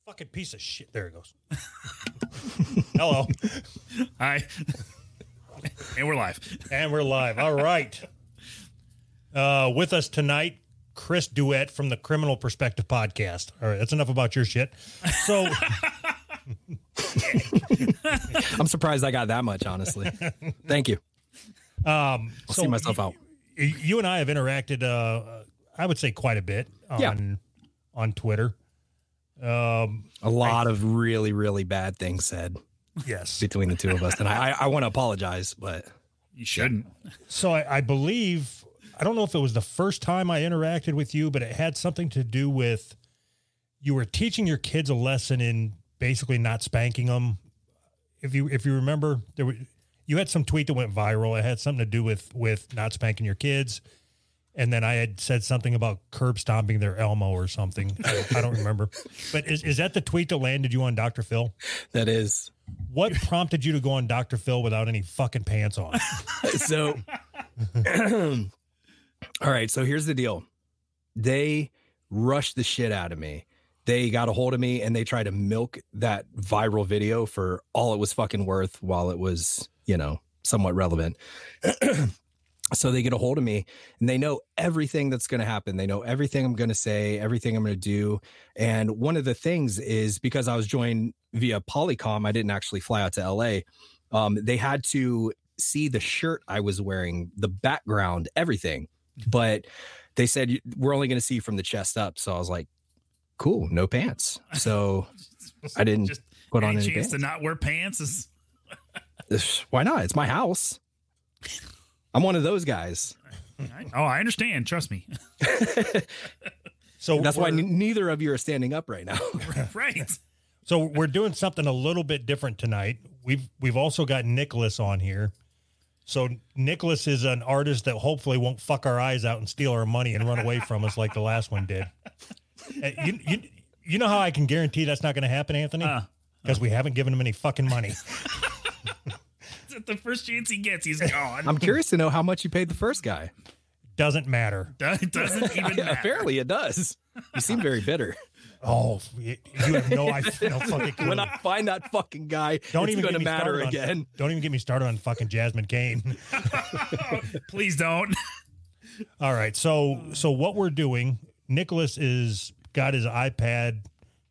Fucking piece of shit. There it goes. Hello. Hi. And we're live. And we're live. All right. With us tonight, Chris Duett from the Criminal Perspective Podcast. All right, that's enough about your shit. So I'm surprised I got that much, honestly. Thank you. I'll see myself out. You and I have interacted, I would say quite a bit on Twitter. A lot of really, really bad things said. Yes. Between the two of us. And I want to apologize, but you shouldn't. So I believe, I don't know if it was the first time I interacted with you, but it had something to do with you were teaching your kids a lesson in basically not spanking them. If you remember, you had some tweet that went viral. It had something to do with not spanking your kids. And then I had said something about curb stomping their Elmo or something. I don't remember. But is that the tweet that landed you on Dr. Phil? That is. What prompted you to go on Dr. Phil without any fucking pants on? So, all right. So here's the deal. They rushed the shit out of me. They got a hold of me and they tried to milk that viral video for all it was fucking worth while it was, somewhat relevant. So they get a hold of me and they know everything that's going to happen. They know everything I'm going to say, everything I'm going to do. And one of the things is because I was joined via Polycom, I didn't actually fly out to LA. They had to see the shirt I was wearing, the background, everything. But they said, we're only going to see from the chest up. So I was like, cool, no pants. So I didn't Just put on any chance pants. to not wear pants is Why not? It's my house. I'm one of those guys. I understand. Trust me. So that's why neither of you are standing up right now. Right. So we're doing something a little bit different tonight. We've also got Nicholas on here. So Nicholas is an artist that hopefully won't fuck our eyes out and steal our money and run away from us like the last one did. You know how I can guarantee that's not going to happen, Anthony? Because we haven't given him any fucking money. The first chance he gets, he's gone. I'm curious to know how much you paid the first guy. Doesn't matter. It doesn't even matter. Apparently it does. You seem very bitter. Oh, you have no fucking clue. When I find that fucking guy, it's going to matter again. Don't even get me started on fucking Jasmine Kane. Please don't. All right. So what we're doing, Nicholas is got his iPadding.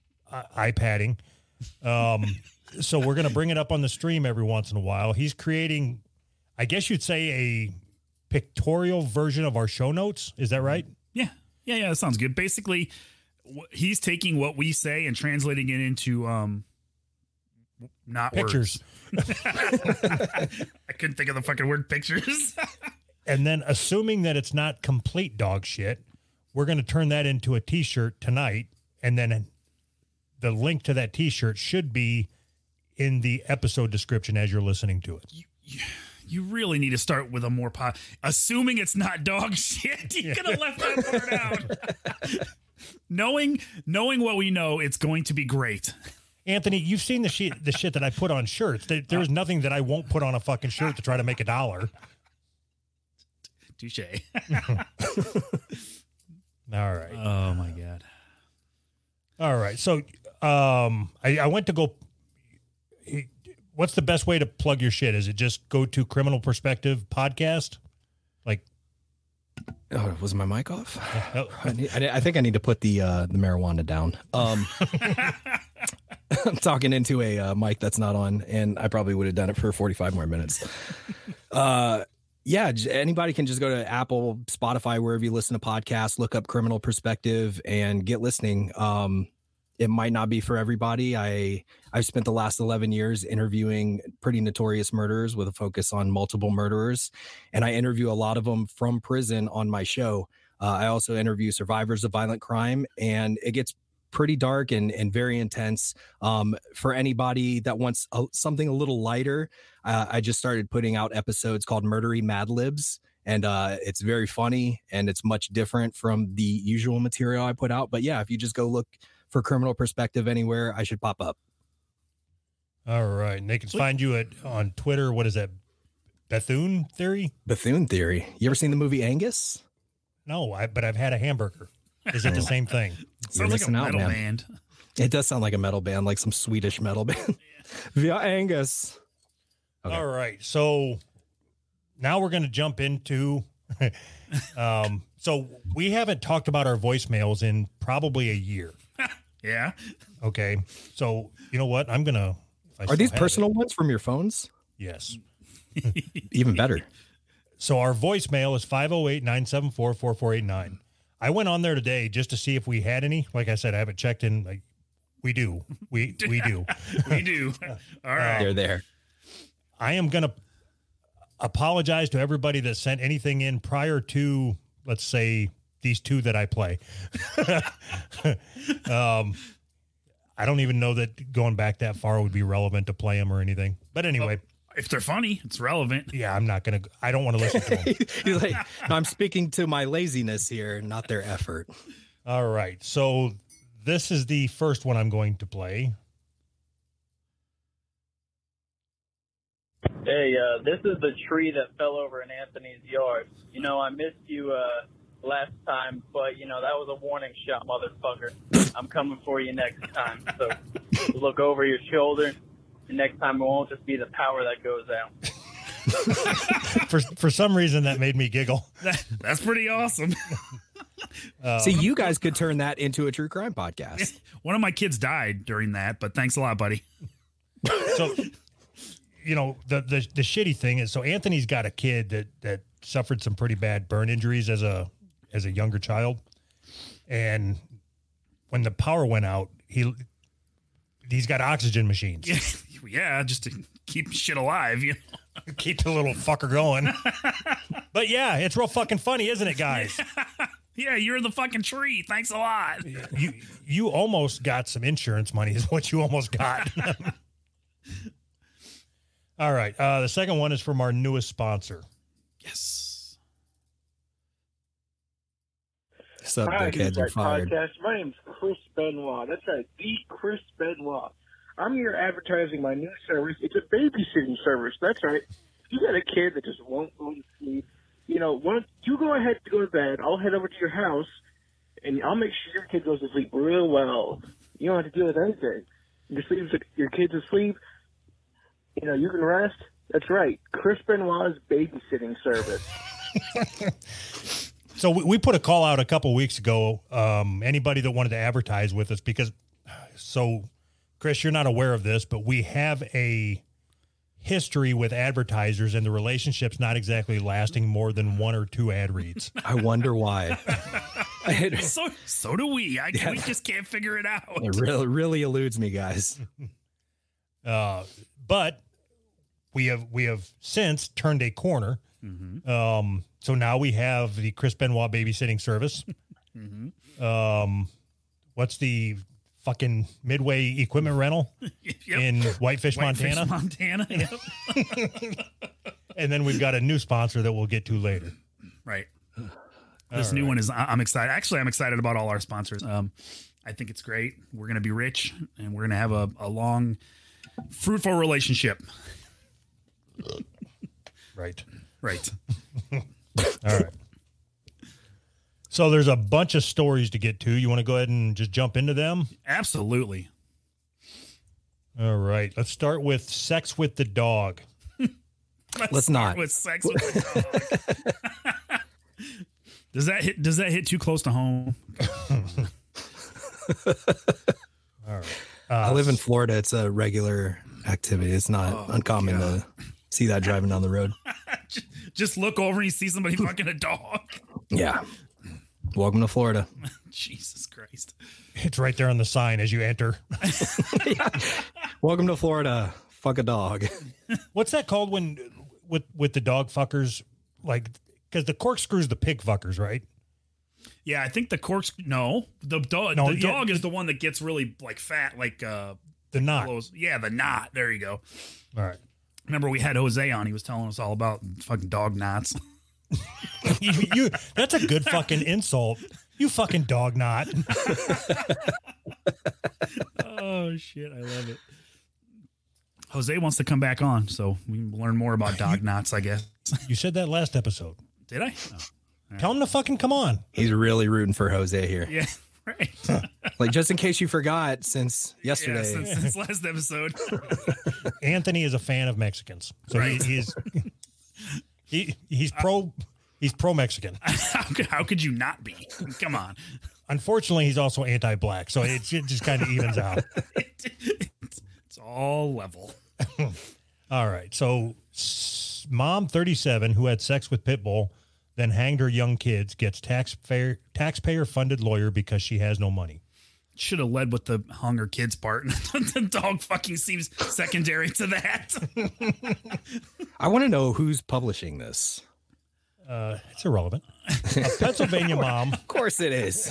So we're going to bring it up on the stream every once in a while. He's creating, I guess you'd say, a pictorial version of our show notes. Is that right? Yeah. That sounds good. Basically, he's taking what we say and translating it into not pictures. Words. I couldn't think of the fucking word pictures. And then assuming that it's not complete dog shit, we're going to turn that into a t-shirt tonight. And then the link to that t-shirt should be in the episode description as you're listening to it. You really need to start with a more assuming it's not dog shit. You could have left that part out. Knowing what we know, it's going to be great. Anthony, you've seen the shit that I put on shirts. There's nothing that I won't put on a fucking shirt to try to make $1. Touche. All right. Oh my God. All right. So I went to go. What's the best way to plug your shit? Is it just go to Criminal Perspective Podcast? Like, was my mic off? I think I need to put the marijuana down. I'm talking into a mic that's not on, and I probably would have done it for 45 more minutes. Anybody can just go to Apple, Spotify, wherever you listen to podcasts, look up Criminal Perspective and get listening. It might not be for everybody. I've spent the last 11 years interviewing pretty notorious murderers with a focus on multiple murderers. And I interview a lot of them from prison on my show. I also interview survivors of violent crime, and it gets pretty dark and very intense. For anybody that wants something a little lighter, I just started putting out episodes called Murdery Mad Libs. And it's very funny, and it's much different from the usual material I put out. But yeah, if you just go look for Criminal Perspective anywhere, I should pop up. All right. And they can find you on Twitter. What is that? Bethune Theory? Bethune Theory. You ever seen the movie Angus? No, but I've had a hamburger. Is it the same thing? Sounds like a metal band. It does sound like a metal band, like some Swedish metal band. Via Angus. Okay. All right. So now we're going to jump into, so we haven't talked about our voicemails in probably a year. Yeah. Okay. So you know what? I'm going to, are these personal ones from your phones? Yes. Even better. So our voicemail is 508-974-4489. I went on there today just to see if we had any. Like I said, I haven't checked in. Like we do. We do. We do. All right. They're there. I am going to apologize to everybody that sent anything in prior to, let's say, these two that I play. I don't even know that going back that far would be relevant to play them or anything. But anyway. If they're funny, it's relevant. Yeah, I'm not going to, I don't want to listen to them. He's like, no, I'm speaking to my laziness here, not their effort. All right. So this is the first one I'm going to play. Hey, this is the tree that fell over in Anthony's yard. You know, I missed you last time, but, you know, that was a warning shot, motherfucker. I'm coming for you next time. So look over your shoulder. And next time it won't just be the power that goes out. For some reason, that made me giggle. That's pretty awesome. See, you guys could turn that into a true crime podcast. One of my kids died during that, but thanks a lot, buddy. So, you know, the shitty thing is, so Anthony's got a kid that suffered some pretty bad burn injuries as a younger child. And when the power went out, he's got oxygen machines. Yeah, just to keep shit alive, you know. Keep the little fucker going. But yeah, it's real fucking funny, isn't it, guys? Yeah, you're the fucking tree. Thanks a lot. You almost got some insurance money is what you almost got. All right. The second one is from our newest sponsor. Yes. What's up, dickheads? You're fired. Podcast. My name's Chris Benoit. That's right, the Chris Benoit. I'm here advertising my new service. It's a babysitting service. That's right. You got a kid that just won't go to sleep. You know, you go ahead to go to bed. I'll head over to your house, and I'll make sure your kid goes to sleep real well. You don't have to deal with anything. Your kid's asleep. You know, you can rest. That's right. Chris Benoit's babysitting service. So we put a call out a couple weeks ago. Anybody that wanted to advertise with us, because Chris, you're not aware of this, but we have a history with advertisers and the relationship's not exactly lasting more than 1 or 2 ad reads. I wonder why. So do we. We just can't figure it out. It really eludes me, guys. But we have since turned a corner. Mm-hmm. So now we have the Chris Benoit babysitting service. Mm-hmm. What's the fucking Midway equipment rental in Whitefish, Montana? Montana, yep. And then we've got a new sponsor that we'll get to later. Right. This new one is, I'm excited. Actually, I'm excited about all our sponsors. I think it's great. We're going to be rich and we're going to have a long, fruitful relationship. Right. All right. So there's a bunch of stories to get to. You want to go ahead and just jump into them? Absolutely. All right. Let's start with sex with the dog. Let's not. With sex with the dog. Does that hit too close to home? All right. I live in Florida. It's a regular activity. It's not uncommon to see that driving down the road. Just look over and you see somebody fucking a dog. Yeah. Welcome to Florida. Jesus Christ. It's right there on the sign as you enter. Yeah. Welcome to Florida. Fuck a dog. What's that called when with the dog fuckers? Like, because the corkscrew's the pig fuckers, right? Yeah, I think the the dog is the one that gets really like fat, like the knot. Yeah, the knot. There you go. All right. Remember we had Jose on. He was telling us all about fucking dog knots. you that's a good fucking insult. You fucking dog knot. Oh shit, I love it. Jose wants to come back on, so we can learn more about dog knots, I guess. You said that last episode. Did I? Right. Tell him to fucking come on. He's really rooting for Jose here. Yeah, Right. Like, just in case you forgot, since yesterday. Yeah, since last episode. Anthony is a fan of Mexicans, so Right. he's pro Mexican. How could you not be? Come on. Unfortunately, he's also anti-black, so it just kind of evens out. It's all level. All right. So mom, 37, who had sex with Pitbull, then hanged her young kids, gets taxpayer-funded lawyer because she has no money. Should have led with the hung her kids part. The dog fucking seems secondary to that. I want to know who's publishing this. It's irrelevant. A Pennsylvania mom. Of course it is.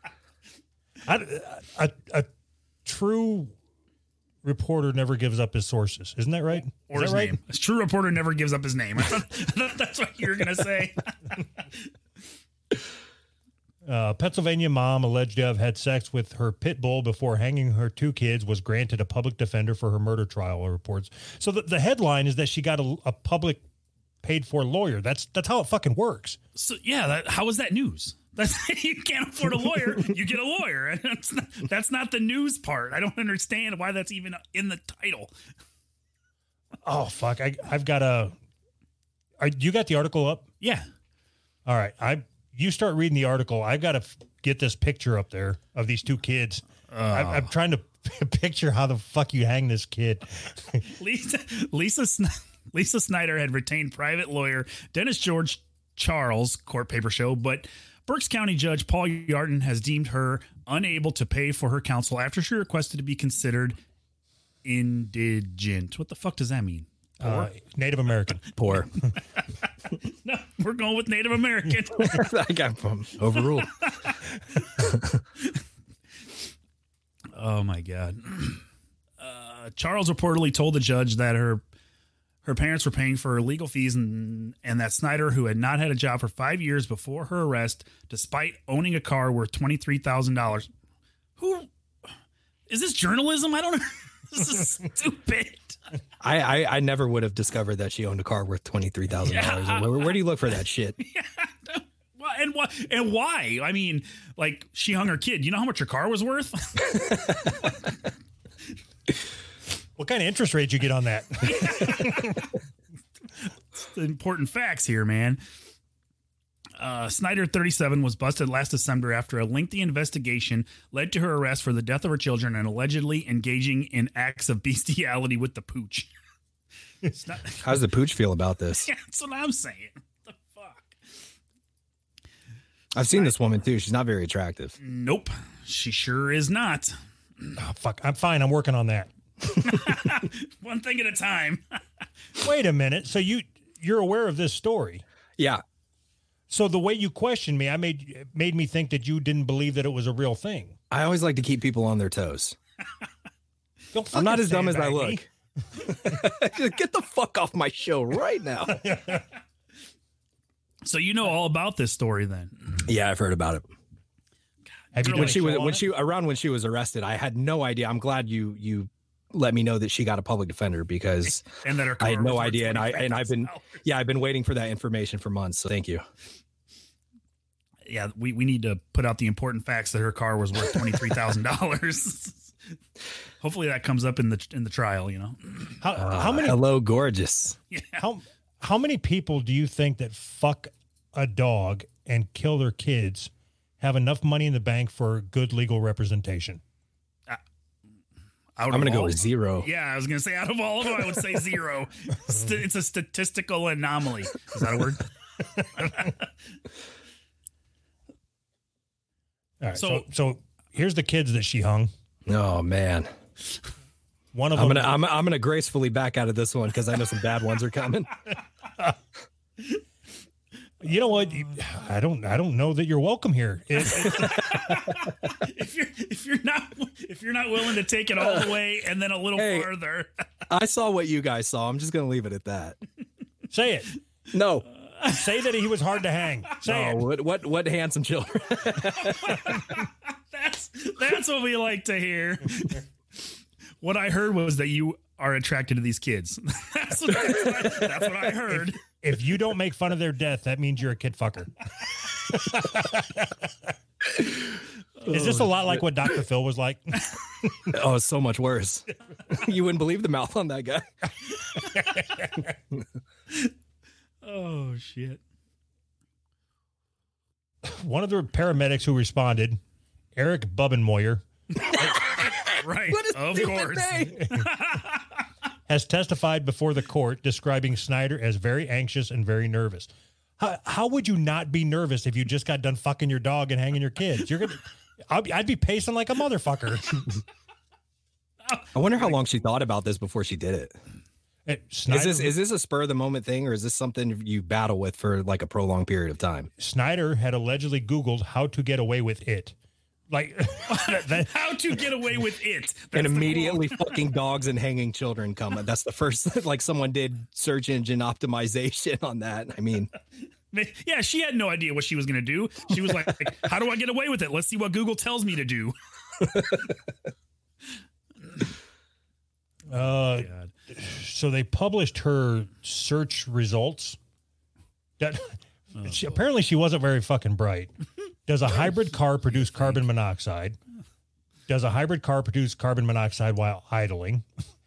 A true reporter never gives up his sources. Isn't that right? Or his name. A true reporter never gives up his name. I thought that's what you were going to say. Pennsylvania mom alleged to have had sex with her pit bull before hanging her two kids was granted a public defender for her murder trial, reports. So the headline is that she got a public paid-for lawyer. That's how it fucking works. So yeah, how is that news? You can't afford a lawyer, you get a lawyer. That's not the news part. I don't understand why that's even in the title. Oh fuck! I've got you got the article up? Yeah. All right. You start reading the article. I've got to get this picture up there of these two kids. I'm trying to picture how the fuck you hang this kid. Lisa Snyder had retained private lawyer Dennis George Charles, court paper show, but Berks County Judge Paul Yarden has deemed her unable to pay for her counsel after she requested to be considered indigent. What the fuck does that mean? Native American. Poor. No, we're going with Native American. I got overruled. Oh my God. Charles reportedly told the judge that her parents were paying for her legal fees and that Snyder, who had not had a job for 5 years before her arrest, despite owning a car worth $23,000. Who is this journalism? I don't know. This is stupid. I never would have discovered that she owned a car worth $23,000. Yeah. Where do you look for that shit? Yeah. Well, and why? I mean, like, she hung her kid. You know how much her car was worth? What kind of interest rate you get on that? The important facts here, man. Snyder, 37, was busted last December after a lengthy investigation led to her arrest for the death of her children and allegedly engaging in acts of bestiality with the pooch. How does the pooch feel about this? Yeah, that's what I'm saying. What the fuck? I've seen this woman too. She's not very attractive. Nope, she sure is not. Oh, fuck. I'm fine. I'm working on that. One thing at a time. Wait a minute. So you're aware of this story? Yeah. So the way you questioned me, made me think that you didn't believe that it was a real thing. I always like to keep people on their toes. Don't I'm not as dumb as I sandbag me. look. Get the fuck off my show right now. So you know all about this story then? Yeah, I've heard about it. Have you done When a she show was on it? when she was arrested, I had no idea. I'm glad you let me know that she got a public defender because And that her car I had no was worth idea, and I've been $23,000. I've been waiting for that information for months. So thank you. Yeah, we need to put out the important facts that her car was worth $23,000. Hopefully that comes up in the trial, you know. How many Hello, gorgeous. Yeah. how many people do you think that fuck a dog and kill their kids have enough money in the bank for good legal representation? I'm going to go with 0. Yeah, I was going to say out of all of them, I would say 0. It's a statistical anomaly. Is that a word? All right. So here's the kids that she hung. Oh man. One of them. I'm gonna gracefully back out of this one because I know some bad ones are coming. You know what? I don't know that you're welcome here. If you're not willing to take it all the way and then a little farther. I saw what you guys saw. I'm just gonna leave it at that. Say it. No. Say that he was hard to hang. Say it. What handsome children. That's what we like to hear. What I heard was that you are attracted to these kids. That's what I heard. If you don't make fun of their death, that means you're a kid fucker. Is this a lot like what Dr. Phil was like? Oh, it's so much worse. You wouldn't believe the mouth on that guy. Oh shit. One of the paramedics who responded, Eric Bubbenmoyer, Right. What is Of stupid course. name? has testified before the court describing Snyder as very anxious and very nervous. How would you not be nervous if you just got done fucking your dog and hanging your kids? I'd be pacing like a motherfucker. I wonder how long she thought about this before she did it. Snyder, Is this a spur of the moment thing, or is this something you battle with for like a prolonged period of time? Snyder had allegedly Googled how to get away with it. Like How to get away with it. That's And the immediately fucking dogs and hanging children come. That's the first, like someone did search engine optimization on that. I mean, quote. Yeah, she had no idea what she was going to do. She was like, how do I get away with it? Let's see what Google tells me to do. God. So they published her search results. Apparently she wasn't very fucking bright. Does a hybrid car produce carbon monoxide? Does a hybrid car produce carbon monoxide while idling?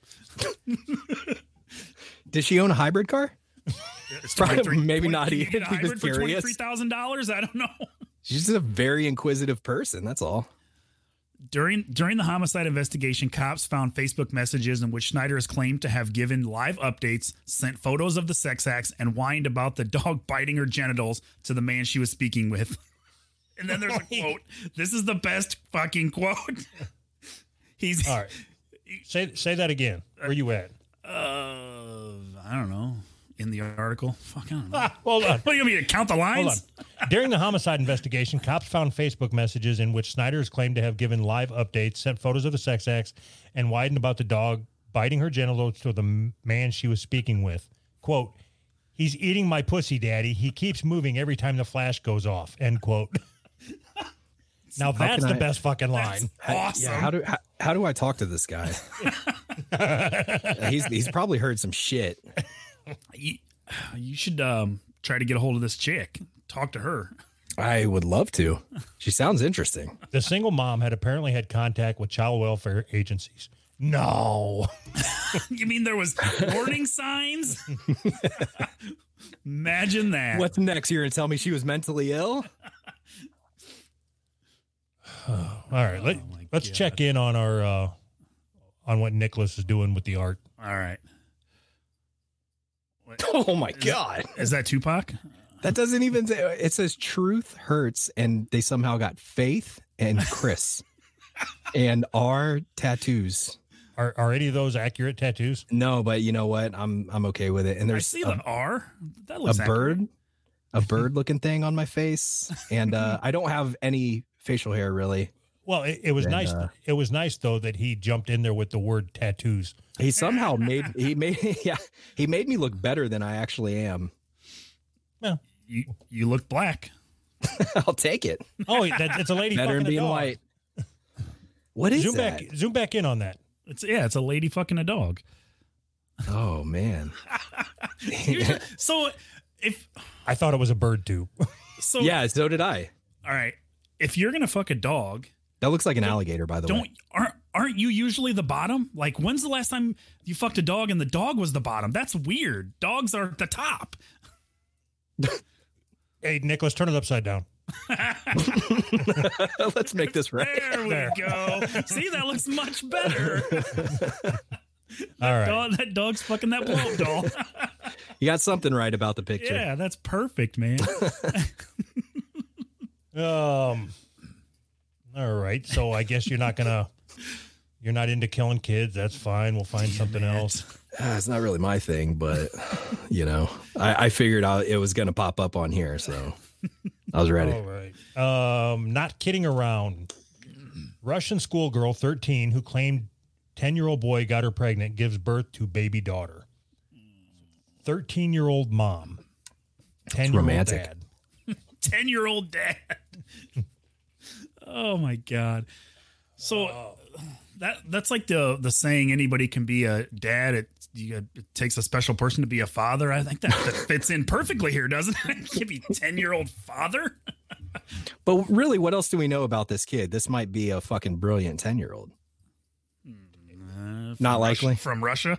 did she own a hybrid car? It's Probably- maybe not you even. get a He was hybrid for curious. $23,000. I don't know. She's just a very inquisitive person. That's all. During the homicide investigation, cops found Facebook messages in which Schneider is claimed to have given live updates, sent photos of the sex acts, and whined about the dog biting her genitals to the man she was speaking with. And then there's a quote. This is the best fucking quote. He's All right. Say that again. Where you at? I don't know. In the article. Fuck, I don't know. Hold on. What do you want me to count the Hold on. lines? During the homicide investigation, cops found Facebook messages in which Snyder is claimed to have given live updates, sent photos of the sex acts, and widened about the dog biting her genitals to the man she was speaking with. Quote, "He's eating my pussy, daddy. He keeps moving every time the flash goes off." End quote. Now that's the best fucking line. Awesome. Yeah, how do I talk to this guy? he's probably heard some shit. You should try to get a hold of this chick. Talk to her. I would love to. She sounds interesting. The single mom had apparently had contact with child welfare agencies. No. You mean there was warning signs? Imagine that. What's next? You're gonna tell me she was mentally ill? All right. Let's God. check in on our on what Nicholas is doing with the art. All right. Oh my God. Is that Tupac? That doesn't even say it says truth hurts, and they somehow got Faith and Chris and our tattoos. Are any of those accurate tattoos? No, but you know what? I'm okay with it. And I there's see the R. That a looks accurate. bird looking thing on my face, and I don't have any facial hair really. Well, it was And, nice. It was nice though that he jumped in there with the word tattoos. He somehow made me look better than I actually am. Well, You look black. I'll take it. oh, it's a lady. Better fucking than a being dog. white. What is Zoom that? back. Zoom back in on that. It's a lady fucking a dog. Oh man. So if I thought it was a bird too. so Yeah, so did I. all right. If you're gonna fuck a dog, That looks like an alligator, by the way. aren't you usually the bottom? Like when's the last time you fucked a dog and the dog was the bottom? That's weird. Dogs are the top. Hey, Nicholas, turn it upside down. Let's make this right. There we go. See, that looks much better. All right. That dog's fucking that blow up doll. You got something right about the picture. Yeah, that's perfect, man. All right. So I guess you're not into killing kids. That's fine. We'll find something else. It's not really my thing, but you know, I figured out it was going to pop up on here, so I was ready. All right. Not kidding around. Russian schoolgirl, 13, who claimed 10-year-old boy got her pregnant, gives birth to baby daughter. 13-year-old mom. 10-year-old romantic. dad. 10-year-old dad. Oh my God. So that's like the saying anybody can be a dad. It takes a special person to be a father. I think that fits in perfectly here, doesn't it? You can be 10-year-old father. But really, what else do we know about this kid? This might be a fucking brilliant 10-year-old. Not likely. From Russia?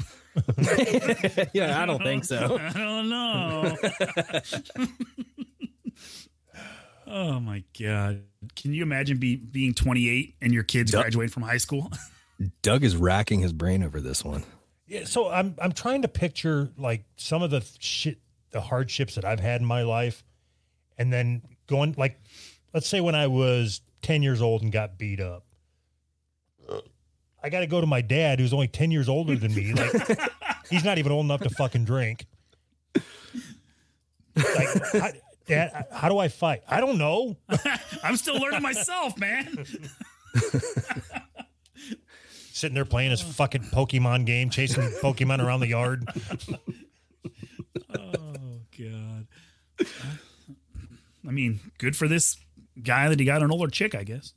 Yeah, I don't think so. I don't know. Oh my God. Can you imagine being 28 and your kids graduating from high school? Doug is racking his brain over this one. Yeah, so I'm trying to picture like some of the hardships that I've had in my life, and then going like, let's say when I was 10 years old and got beat up, I got to go to my dad, who's only 10 years older than me. Like, he's not even old enough to fucking drink. Like, Dad, how do I fight? I don't know. I'm still learning myself, man. Sitting there playing his fucking Pokemon game, chasing Pokemon around the yard. Oh, God. I mean, good for this guy that he got an older chick, I guess.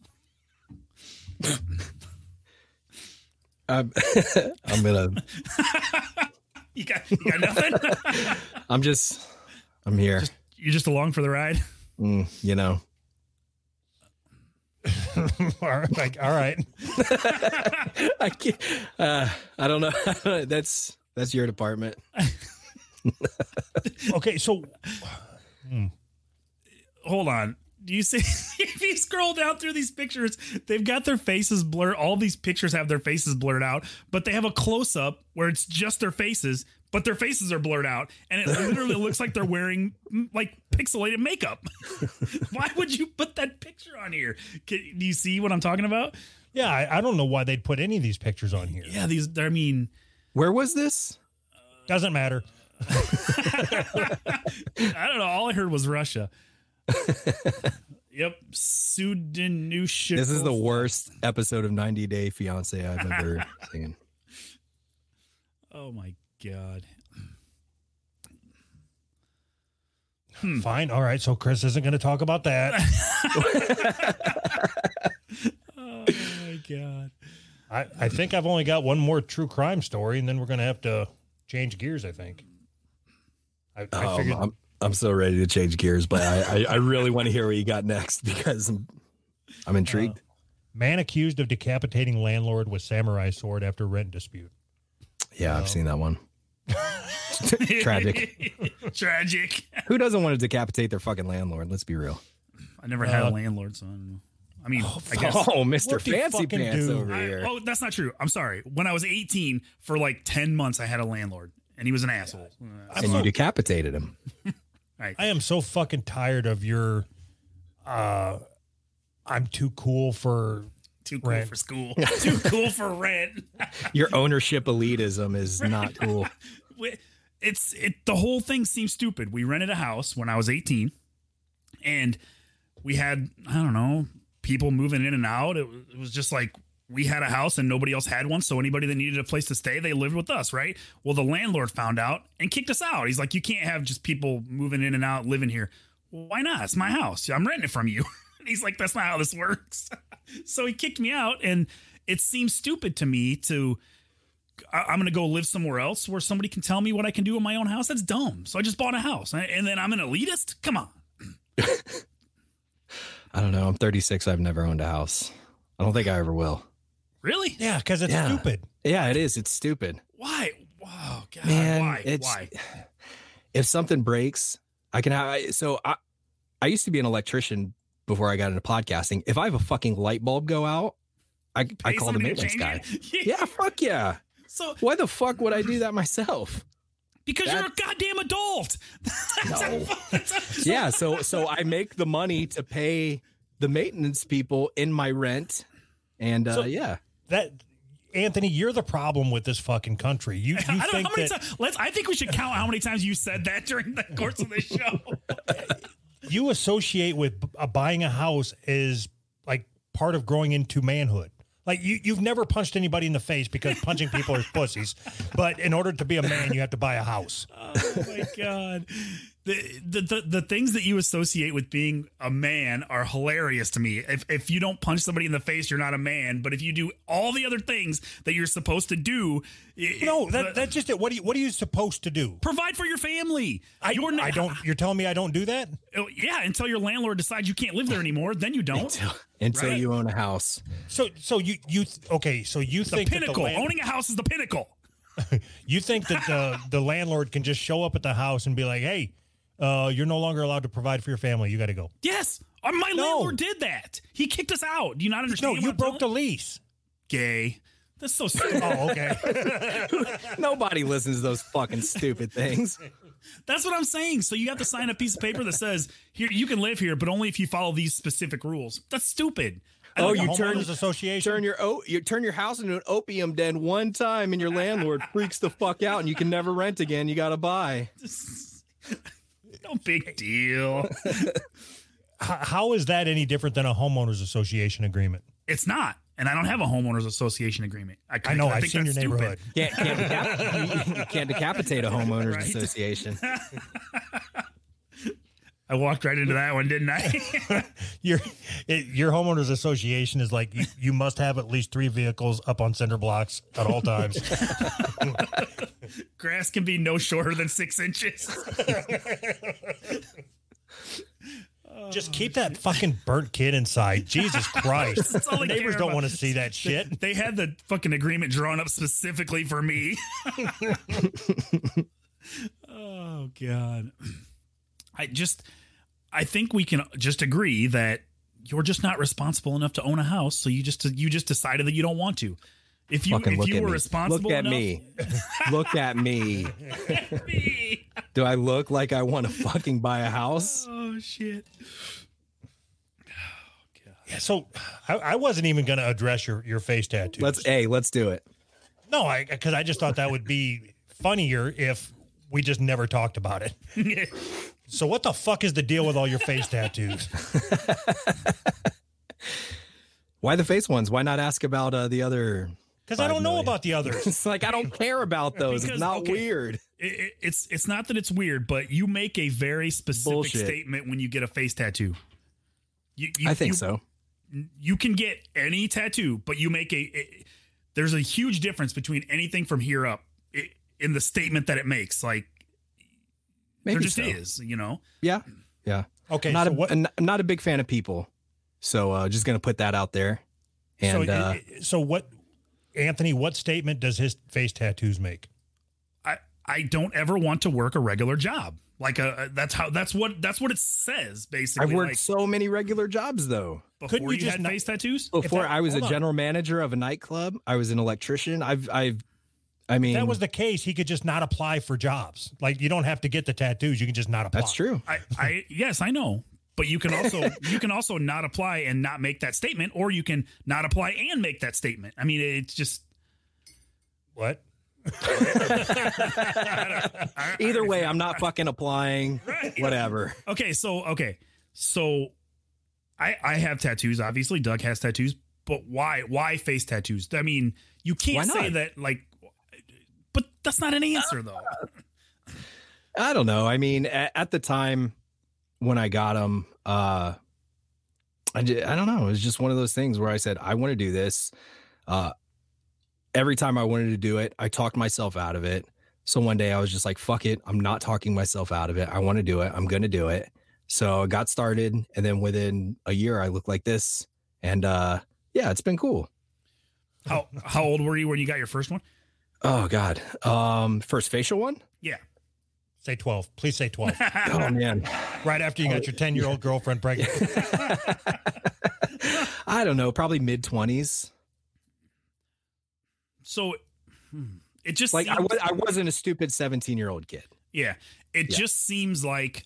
I'm gonna. You got nothing? I'm here. You're just along for the ride? You know. All right. I can't. I don't know. That's your department. Okay, so hold on. Do you see if you scroll down through these pictures, they've got their faces blurred. All these pictures have their faces blurred out, but they have a close up where it's just their faces, but their faces are blurred out, and it literally looks like they're wearing like pixelated makeup. Why would you put that picture on here? Do you see what I'm talking about? yeah, I don't know why they'd put any of these pictures on here. Yeah, I mean, Where was this? Doesn't matter. I don't know. All I heard was Russia. Yep. Sudanusha. This is the worst episode of 90 Day Fiance I've ever seen. Oh my God. Fine. All right. So Chris isn't going to talk about that. Oh my God. I think I've only got one more true crime story, and then we're going to have to change gears, I think. I figured. I'm so ready to change gears, but I really want to hear what you got next because I'm intrigued. Man accused of decapitating landlord with samurai sword after rent dispute. Yeah, I've seen that one. Tragic. Tragic. Who doesn't want to decapitate their fucking landlord? Let's be real. I never had a landlord, so I don't know. I mean, I guess. Oh, Mr. What the Fancy fucking Pants dude? over here. Oh, that's not true. I'm sorry. When I was 18, for like 10 months, I had a landlord, and he was an asshole. And you decapitated him. I am so fucking tired of your I'm too cool for Too cool rent. for school. Too cool for rent. Your ownership elitism is not cool. The whole thing seems stupid. We rented a house when I was 18, and we had, I don't know, people moving in and out. It was just like we had a house and nobody else had one. So anybody that needed a place to stay, they lived with us, right? Well, the landlord found out and kicked us out. He's like, you can't have just people moving in and out living here. Well, why not? It's my house. I'm renting it from you. And he's like, that's not how this works. So he kicked me out, and it seems stupid to me I'm going to go live somewhere else where somebody can tell me what I can do in my own house. That's dumb. So I just bought a house, and then I'm an elitist. Come on. I don't know. I'm 36. I've never owned a house. I don't think I ever will. Really? Yeah, because it's stupid. Yeah, it is. It's stupid. Why? Wow, God, Man, why? If something breaks, I can have. So I used to be an electrician before I got into podcasting. If I have a fucking light bulb go out, I call the maintenance guy. Yeah, fuck yeah. So why the fuck would I do that myself? Because you're a goddamn adult. No. Yeah, so I make the money to pay the maintenance people in my rent, and yeah. That Anthony, you're the problem with this fucking country. You I don't think know how many that I think we should count how many times you said that during the course of the show. you associate with buying a house is like part of growing into manhood. Like you've never punched anybody in the face because punching people are pussies. But in order to be a man, you have to buy a house. Oh my God. The things that you associate with being a man are hilarious to me. If you don't punch somebody in the face, you're not a man. But if you do all the other things that you're supposed to do, that's just it. What are you supposed to do? Provide for your family. I don't. You're telling me I don't do that? Yeah, until your landlord decides you can't live there anymore, then you don't. Until Right. you own a house. So you okay? So you The think pinnacle. that Owning a house is the pinnacle. you think that the landlord can just show up at the house and be like, "Hey, you're no longer allowed to provide for your family. You got to go." Yes, my landlord did that. He kicked us out. Do you not understand? No, you broke the lease. Gay. That's so stupid. Oh, okay. Nobody listens to those fucking stupid things. That's what I'm saying. So you have to sign a piece of paper that says, "Here, you can live here, but only if you follow these specific rules." That's stupid. Oh, The you homeowners association. turn your house into an opium den one time, and your landlord freaks the fuck out, and you can never rent again. You got to buy. No big deal. How is that any different than a homeowners association agreement? It's not. And I don't have a homeowners association agreement. I know. I've think seen your that's stupid. neighborhood. You can't decapitate a homeowners Right. association. I walked right into that one, didn't I? Your homeowners association is like you must have at least 3 vehicles up on cinder blocks at all times. Grass can be no shorter than 6 inches. Just keep that fucking burnt kid inside. Jesus Christ. That's all they Neighbors care don't about. want to see that shit. They had the fucking agreement drawn up specifically for me. Oh God. I think we can just agree that you're just not responsible enough to own a house, so you just decided that you don't want to. If you were responsible Look at enough, me. Look at me. Do I look like I want to fucking buy a house? Oh shit. Yeah, so I wasn't even going to address your face tattoos. Let's do it. No, because I just thought that would be funnier if we just never talked about it. So what the fuck is the deal with all your face tattoos? Why the face ones? Why not ask about the other? Because I don't know about the others. It's like I don't care about those. Because, it's not okay, weird. It's not that it's weird, but you make a very specific Bullshit. statement when you get a face tattoo. I think so. You can get any tattoo, but you make there's a huge difference between anything from here up in the statement that it makes. Like Maybe there just so. is, you know? Yeah. Yeah. Okay, Not so I'm not a big fan of people. So just going to put that out there. And so what, Anthony, what statement does his face tattoos make? I don't ever want to work a regular job. Like that's what it says basically. I've worked like, so many regular jobs though. before Couldn't you you just had not- face tattoos. Before I was a hold on. general manager of a nightclub, I was an electrician. I mean, If that was the case, he could just not apply for jobs. Like, you don't have to get the tattoos. You can just not apply. that's true. Yes, I know. But you can also not apply and not make that statement, or you can not apply and make that statement. I mean, it's just What? Either way, I'm not fucking applying. Right. Whatever. okay. So I have tattoos. Obviously, Doug has tattoos. But why face tattoos? I mean, you Why can't not? say that like. But that's not an answer, though. I don't know. I mean, at the time when I got them, I don't know. It was just one of those things where I said, I want to do this. Every time I wanted to do it, I talked myself out of it. So one day I was just like, fuck it. I'm not talking myself out of it. I want to do it. I'm going to do it. So I got started. And then within a year, I looked like this. And yeah, it's been cool. How old were you when you got your first one? Oh, God. First facial one? Yeah. Say 12. Please say 12. Oh, man. Right after you got your 10-year-old girlfriend pregnant. I don't know. Probably mid-20s. So it just Like seems, I wasn't a stupid 17-year-old kid. yeah. It just seems like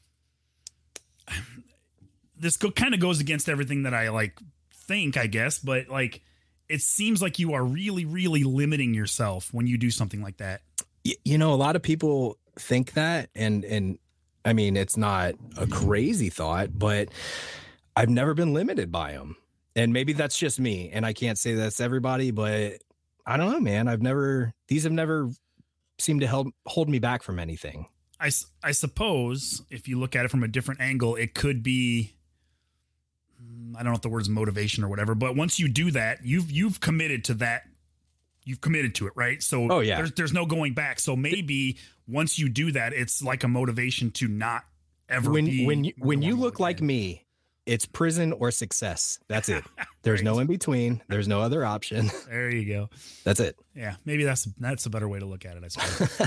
this kind of goes against everything that I like think, I guess, but like it seems like you are really, really limiting yourself when you do something like that. You know, a lot of people think that, and I mean, it's not a crazy thought, but I've never been limited by them. And maybe that's just me, and I can't say that's everybody, but I don't know, man. These have never seemed to hold me back from anything. I suppose if you look at it from a different angle, it could be, I don't know if the word's motivation or whatever, but once you do that, you've committed to that. You've committed to it, right? So there's no going back. So maybe once you do that, it's like a motivation to not ever when be. When you look like me, it's prison or success. That's it. There's no in between. There's no other option. There you go. That's it. Yeah, maybe that's a better way to look at it, I suppose.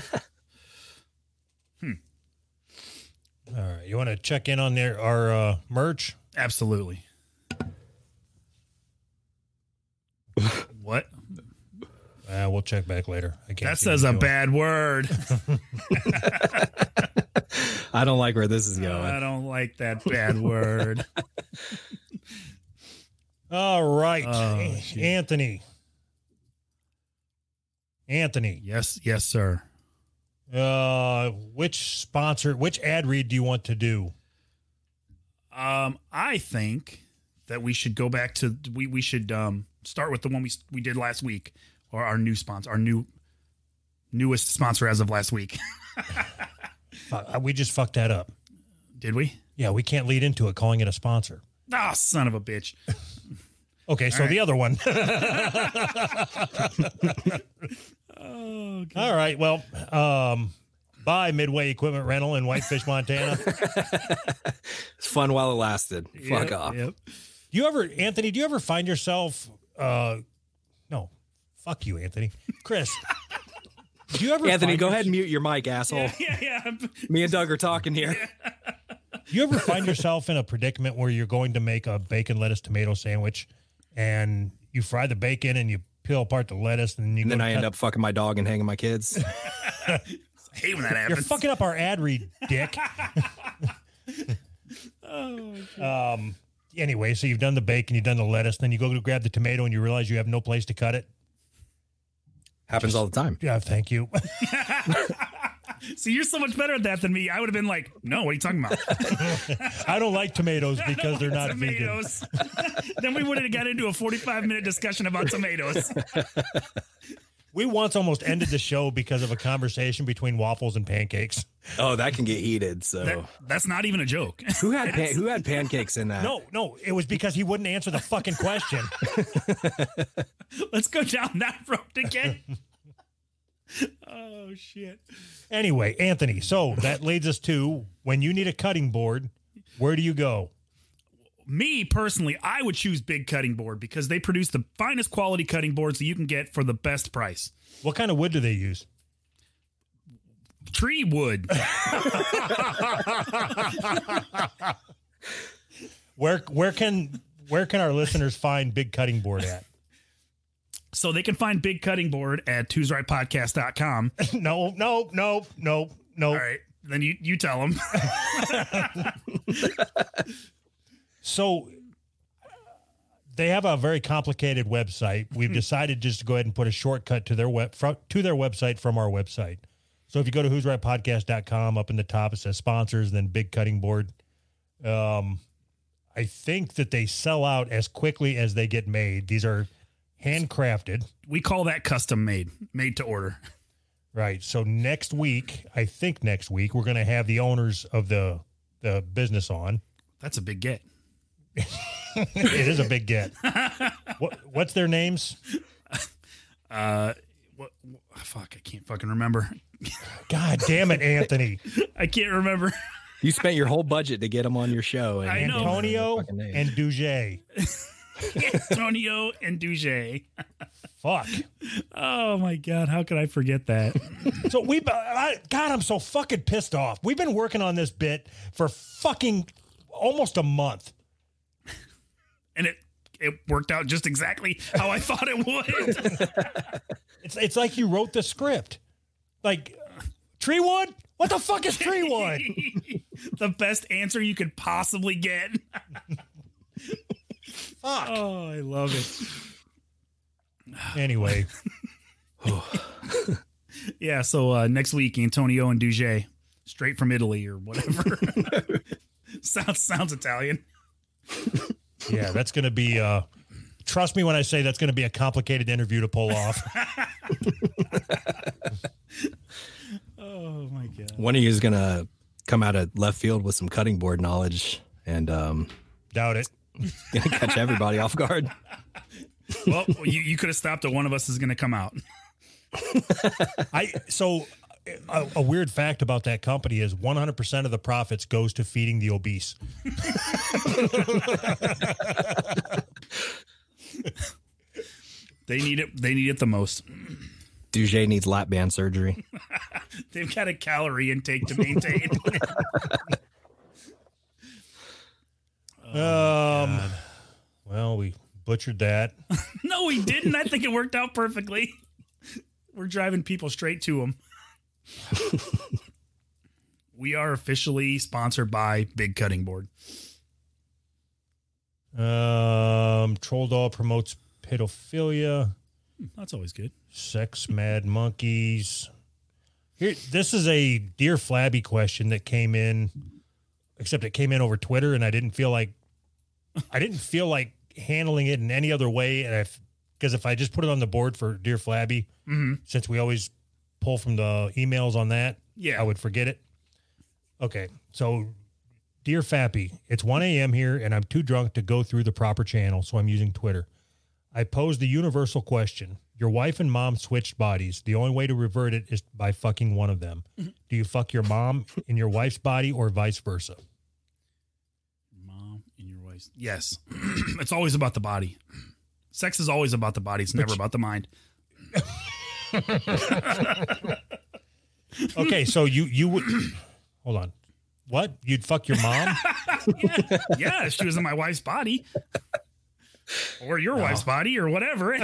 All right. You want to check in on our merch? Absolutely. What? We'll check back later. I can't. That says a bad word. I don't like where this is going. I don't like that bad word. All right. Oh, Anthony. Yes, sir. Which ad read do you want to do? I think that we should go back to we should start with the one we did last week, or our new sponsor, our newest sponsor as of last week. We just fucked that up. Did we? Yeah, we can't lead into it calling it a sponsor. Ah, son of a bitch. Okay, so the other one. Oh, God. All right. Well, buy Midway Equipment Rental in Whitefish, Montana. It's fun while it lasted. Fuck off. Yep. Anthony, do you ever find yourself, no, fuck you, Anthony. Chris, do you ever Anthony, go ahead and mute your mic, asshole. Yeah. Me and Doug are talking here. Do you ever find yourself in a predicament where you're going to make a bacon, lettuce, tomato sandwich and you fry the bacon and you peel apart the lettuce and then I end up fucking my dog and hanging my kids? I hate when that happens. You're fucking up our ad read, dick. Anyway, so you've done the bacon, you've done the lettuce, then you go to grab the tomato and you realize you have no place to cut it. Happens all the time. Yeah, thank you. See, you're so much better at that than me. I would have been like, no, what are you talking about? I don't like tomatoes because they're not tomatoes. Then we would have got into a 45-minute discussion about tomatoes. We once almost ended the show because of a conversation between waffles and pancakes. Oh, that can get heated. So that's not even a joke. Who had pancakes in that? No, it was because he wouldn't answer the fucking question. Let's go down that road again. Oh, shit. Anyway, Anthony, so that leads us to when you need a cutting board, where do you go? Me, personally, I would choose Big Cutting Board because they produce the finest quality cutting boards that you can get for the best price. What kind of wood do they use? Tree wood. Where can our listeners find Big Cutting Board at? So they can find Big Cutting Board at twosrightpodcast.com. No. All right. Then you tell them. So they have a very complicated website. We've decided just to go ahead and put a shortcut to their website from our website. So if you go to whosrightpodcast.com, up in the top, it says sponsors, then Big Cutting Board. I think that they sell out as quickly as they get made. These are handcrafted. We call that custom made to order. Right. So next week, we're going to have the owners of the business on. That's a big get. It is a big get. What's their names? Fuck, I can't fucking remember. God damn it, Anthony. I can't remember. You spent your whole budget to get them on your show. And I know. Antonio and Duget. Antonio and Duget. Fuck. Oh my God. How could I forget that? So I'm so fucking pissed off. We've been working on this bit for fucking almost a month. And it worked out just exactly how I thought it would. It's like you wrote the script. Like, tree wood? What the fuck is tree wood? The best answer you could possibly get. Fuck. Oh, I love it. Anyway. Yeah, so next week, Antonio and Duget, straight from Italy or whatever. Sounds Italian. Yeah, that's going to be, trust me when I say that's going to be a complicated interview to pull off. Oh, my God. One of you is gonna come out of left field with some cutting board knowledge and Doubt it. gonna catch everybody off guard. Well, you could have stopped it. One of us is going to come out. A weird fact about that company is 100% of the profits goes to feeding the obese. They need it. They need it the most. Duget needs lap band surgery. They've got a calorie intake to maintain. Well, we butchered that. No, we didn't. I think it worked out perfectly. We're driving people straight to them. We are officially sponsored by Big Cutting Board. Troll Doll promotes pedophilia. That's always good. Sex mad monkeys. Here, this is a Dear Flabby question that came in, except it came in over Twitter, and I didn't feel like handling it in any other way. And because if I just put it on the board for Dear Flabby, since we always pull from the emails on that, Yeah. I would forget it. Okay, so Dear Fappy, it's 1 a.m. here, and I'm too drunk to go through the proper channel, so I'm using Twitter. I posed the universal question. Your wife and mom switched bodies. The only way to revert it is by fucking one of them. Do you fuck your mom in your wife's body or vice versa? Mom in your wife's. Yes. It's always about the body. Sex is always about the body. It's never about the mind. Okay, so you would hold on. What? You'd fuck your mom? Yeah, if she was in my wife's body. Or your wife's body or whatever.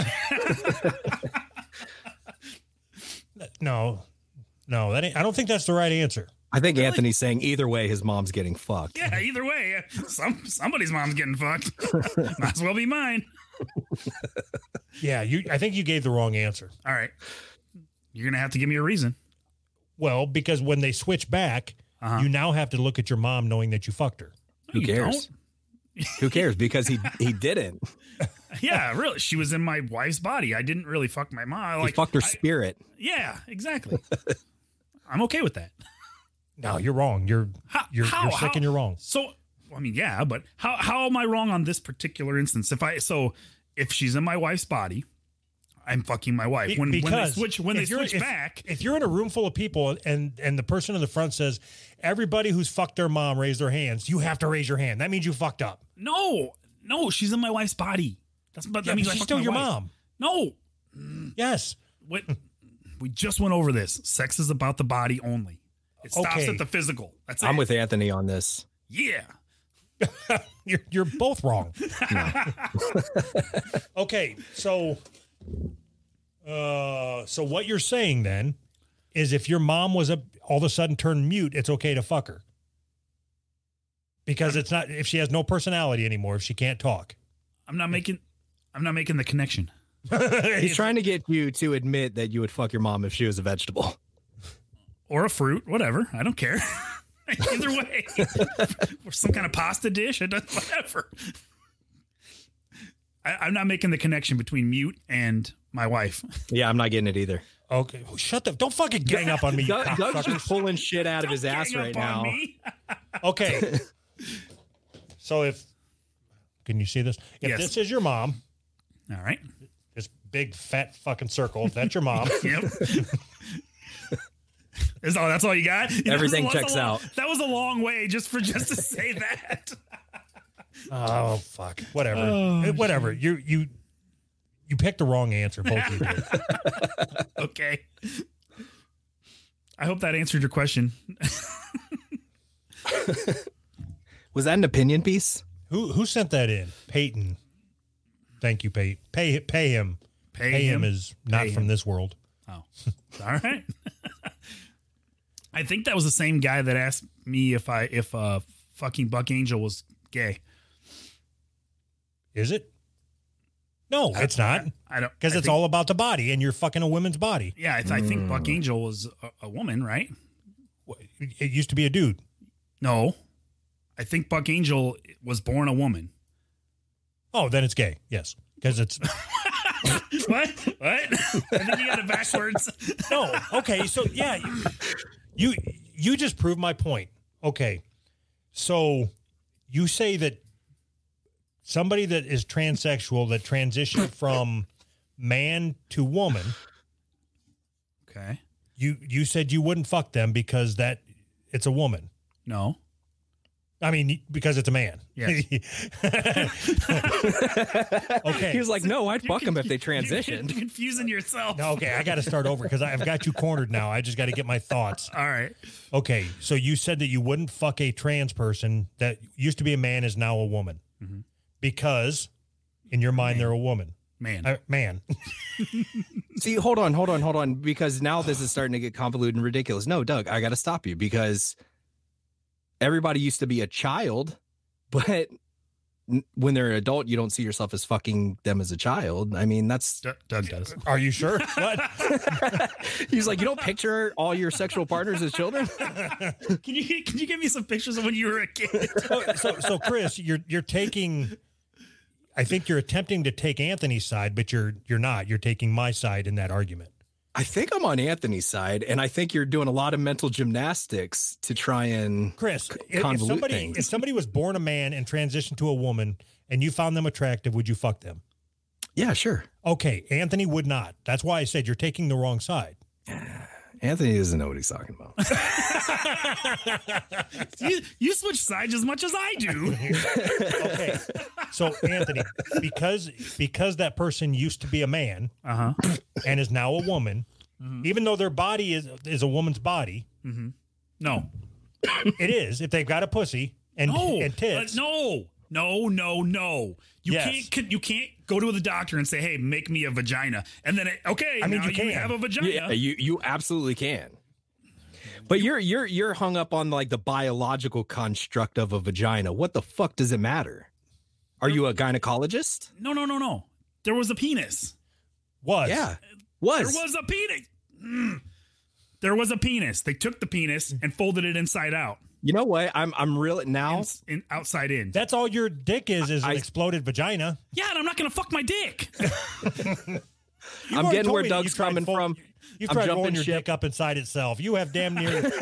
No, that ain't, I don't think that's the right answer. I think Anthony's saying either way, his mom's getting fucked. Yeah, either way. Somebody's mom's getting fucked. Might as well be mine. Yeah, I think you gave the wrong answer. All right. You're going to have to give me a reason. Well, because when they switch back, you now have to look at your mom knowing that you fucked her. Who You cares? Who cares? Because he didn't. Yeah, really. She was in my wife's body. I didn't really fuck my mom. He fucked her spirit. Yeah, exactly. I'm okay with that. No, you're wrong. You're sick and you're wrong. So, I mean, yeah, but how am I wrong on this particular instance? If she's in my wife's body, I'm fucking my wife. When they switch back, if you're in a room full of people and the person in the front says, everybody who's fucked their mom raise their hands, you have to raise your hand. That means you fucked up. no, she's in my wife's body. That means I she's fucked still my your wife. mom. No, Yes. we just went over this. Sex is about the body only. It stops Okay. at the physical. That's it. I'm with Anthony on this. Yeah. You're both wrong. Okay, so what you're saying then is if your mom was all of a sudden turned mute, it's okay to fuck her. Because it's not if she has no personality anymore, if she can't talk. I'm not making the connection. He's trying to get you to admit that you would fuck your mom if she was a vegetable. Or a fruit, whatever. I don't care. Either way. Or some kind of pasta dish, whatever. I'm not making the connection between mute and my wife. Yeah, I'm not getting it either. Okay, shut the don't fucking gang up on me. You Doug's cocksuckers. just pulling shit out of his Don't ass gang right up on now. me. Okay. So can you see this? If Yes. this is your mom, All right. this big fat fucking circle, if that's your mom, Yep. That's all you got? Everything That was a checks long- out. That was a long way just to say that. oh fuck, whatever, whatever. You picked the wrong answer, both of you did. Okay. I hope that answered your question. Was that an opinion piece? Who sent that in? Peyton. Thank you, Peyton. Pay him. Pay him is not Pay from him. this world. Oh, all right. I think that was the same guy that asked me if fucking Buck Angel was gay. Is it? No, it's not. I don't Because I it's think- all about the body, and you're fucking a woman's body. Yeah, I think Buck Angel was a woman, right? It used to be a dude. No, I think Buck Angel was born a woman. Oh, then it's gay. Yes, because it's What? I think you got it backwards. no. Okay, so yeah, you you just proved my point. Okay. So you say that somebody that is transsexual that transitioned from man to woman, Okay. you said you wouldn't fuck them because that it's a woman. No. I mean, because it's a man. Yes. Okay. He was like, no, I'd You're fuck them if they You're transitioned. confusing yourself. No, okay, I got to start over because I've got you cornered now. I just got to get my thoughts. All right. Okay, so you said that you wouldn't fuck a trans person that used to be a man is now a woman because in your mind they're a woman. Man. Man. See, hold on, because now this is starting to get convoluted and ridiculous. No, Doug, I got to stop you because everybody used to be a child, but when they're an adult, you don't see yourself as fucking them as a child. I mean, that's Doug does. Are you sure? What? he's like, you don't picture all your sexual partners as children. Can you give me some pictures of when you were a kid? So Chris, you're taking. I think you're attempting to take Anthony's side, but you're not. You're taking my side in that argument. I think I'm on Anthony's side, and I think you're doing a lot of mental gymnastics to try and Chris, if convolute somebody was born a man and transitioned to a woman, and you found them attractive, would you fuck them? Yeah, sure. Okay, Anthony would not. That's why I said you're taking the wrong side. Anthony doesn't know what he's talking about. You switch sides as much as I do. Okay, so Anthony, because that person used to be a man and is now a woman, even though their body is a woman's body, No. it is if they've got a pussy and tits. No. Yes. You can't go to the doctor and say, "Hey, make me a vagina," and then I mean, now you can. have a vagina. Yeah, you absolutely can. But you're hung up on like the biological construct of a vagina. What the fuck does it matter? Are you a gynecologist? No. There was a penis. Yeah. There was a penis. There was a penis. They took the penis and folded it inside out. You know what? I'm real now. Outside in. That's all your dick is an exploded vagina. Yeah, and I'm not going to fuck my dick. I'm getting where Doug's coming from. You've I'm tried jumping rolling your ship. dick up inside itself. You have damn near.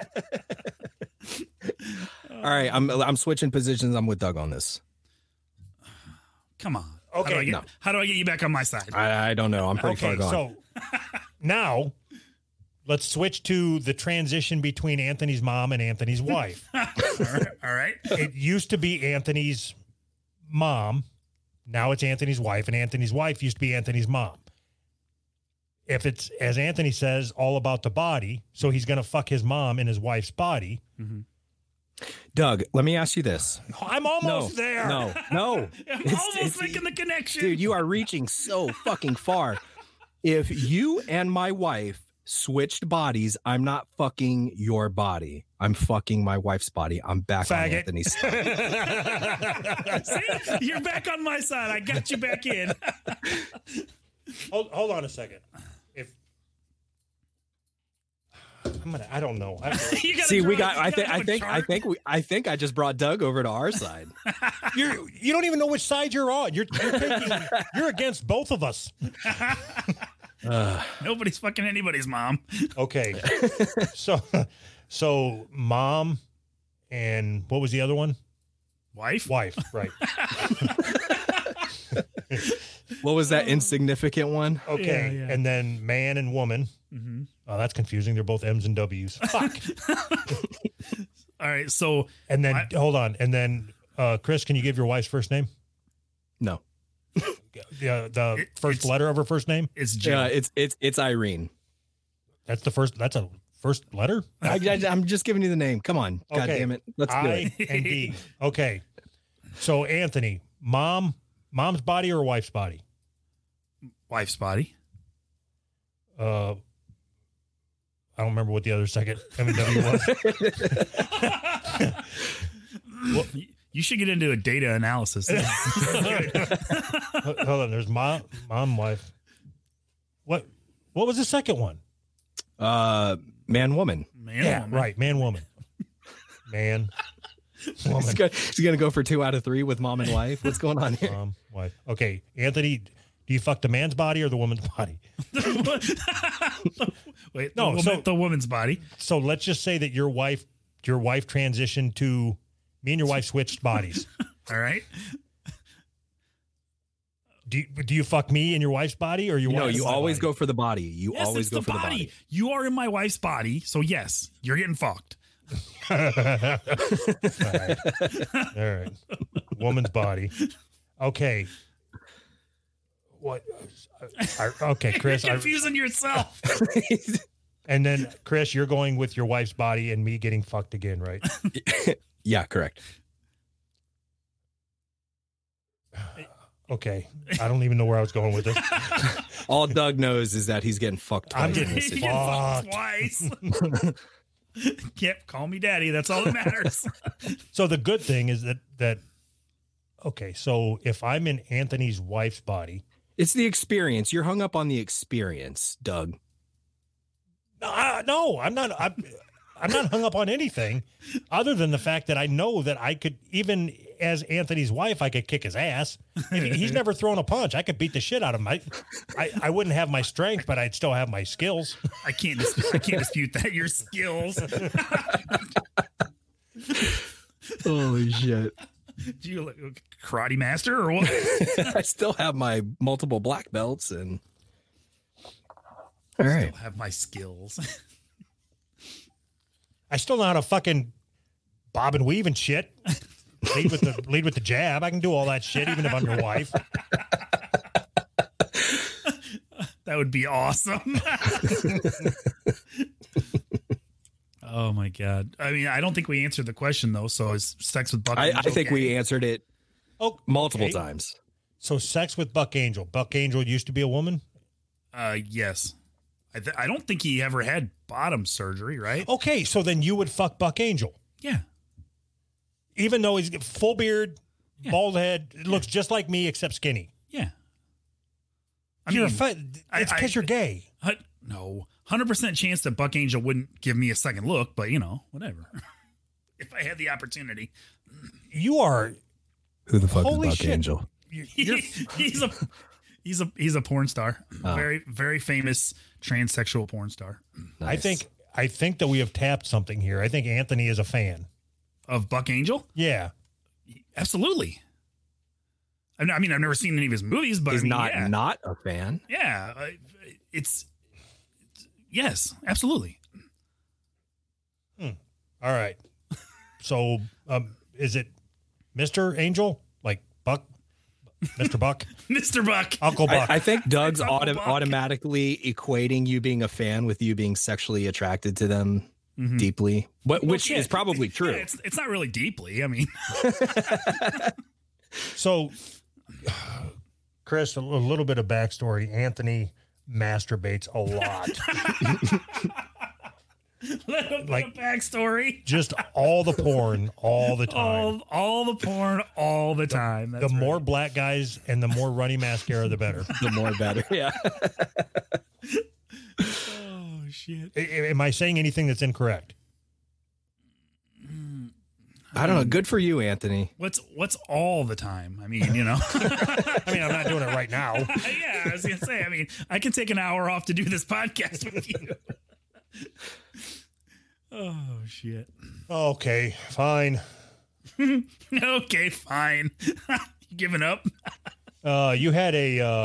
All right, I'm switching positions. I'm with Doug on this. Come on. Okay, How do I get you back on my side? I don't know. I'm pretty far Okay, gone. so now let's switch to the transition between Anthony's mom and Anthony's wife. All right. It used to be Anthony's mom. Now it's Anthony's wife, and Anthony's wife used to be Anthony's mom. If it's, as Anthony says, all about the body, so he's going to fuck his mom in his wife's body. Doug, let me ask you this. I'm almost there. No. I'm almost making the connection. Dude, you are reaching so fucking far. If you and my wife switched bodies, I'm not fucking your body. I'm fucking my wife's body. I'm back on Faggot. Anthony's side. See? You're back on my side. I got you back in. Hold on a second. I don't know. You gotta See, we draw- got. you gotta have a chart. I think I just brought Doug over to our side. You don't even know which side you're on. You're against both of us. Nobody's fucking anybody's mom. Okay. So mom and what was the other one? Wife? Wife, right. What was that insignificant one? Okay. Yeah. And then man and woman. Mm-hmm. Oh, that's confusing. They're both M's and W's. Fuck. All right. So, And then hold on. And then Chris, can you give your wife's first name? No. The first letter of her first name? it's Jill. Yeah, it's Irene. That's a first letter? I'm just giving you the name. Come on, God Okay. damn it, let's do I it. and D. Okay. So Anthony, mom's body or wife's body? Wife's body. I don't remember what the other second M&W was. You should get into a data analysis. Hold on. There's mom, wife. What was the second one? Man, woman. Man, woman. Right. Man, woman. Man, woman. He's gonna go for 2 out of 3 with mom and wife. What's going on here? Mom, wife. Okay. Anthony, do Do you fuck the man's body or the woman's body? Wait, No, the woman's body. So let's just say that your wife transitioned to me and your wife switched bodies. All right. Do you fuck me in your wife's body or your No, wife's you body? always go for the body. You Yes, always it's go for the body. body. You are in my wife's body, so yes, you're getting fucked. All right. Woman's body. Okay. What? Okay, Chris. You're confusing yourself. And then, Chris, you're going with your wife's body and me getting fucked again, right? Yeah, correct. Okay. I don't even know where I was going with this. All Doug knows is that he's getting fucked I'm twice. in getting this You situation. get fucked twice. Can't call me daddy. That's all that matters. So the good thing is that okay, so if I'm in Anthony's wife's body, It's the experience. You're hung up on the experience, Doug. no, I'm not. I'm not hung up on anything other than the fact that I know that I could, even as Anthony's wife, I could kick his ass. He's never thrown a punch. I could beat the shit out of him. I wouldn't have my strength, but I'd still have my skills. I can't dispute that. Your skills. Holy shit. Do you look karate master or what? I still have my multiple black belts and all right. Still have my skills. I still know how to fucking bob and weave and shit. Lead with the jab. I can do all that shit, even if I'm your wife. That would be awesome. Oh my god! I mean, I don't think we answered the question though. So is sex with Buck? I Angel think okay? we answered it multiple Okay. times. So sex with Buck Angel. Buck Angel used to be a woman. Yes. I don't think he ever had bottom surgery, right? Okay, so then you would fuck Buck Angel, Yeah. even though he's got full beard, Yeah. bald head, looks just like me except skinny. Yeah. It's I- because you're gay. No, 100% chance that Buck Angel wouldn't give me a second look, but whatever. If I had the opportunity, You are. Who the fuck Holy is Buck shit. Angel? You're, he's a porn star, Oh. very very famous transsexual porn star Nice. I think that we have tapped something here. I think Anthony is a fan. of Buck Angel. Yeah. Absolutely. I mean, I've never seen any of his movies, but he's I mean, not yeah. not a fan. Yeah, it's yes, absolutely. All right. So, is it Mr. Angel? Like Buck? Mr. Buck? Mr. Buck. Uncle Buck? I think Doug's It's Uncle Buck. automatically equating you being a fan with you being sexually attracted to them Mhm. deeply, which Yeah, is probably true. Yeah, it's not really deeply. I mean, So, Chris, a little bit of backstory. Anthony masturbates a lot. little Like- bit of backstory. Just all the porn, all the time. All the porn, all the time. The That's more right. black guys and the more runny mascara, the better. The more better. Yeah. Oh shit. Am I saying anything that's incorrect? I don't know. Good for you, Anthony. What's all the time? I mean, I mean, I'm not doing it right now. yeah, I was gonna say. I mean, I can take an hour off to do this podcast with you. Oh shit. Okay, fine. Okay, fine. You giving up? You had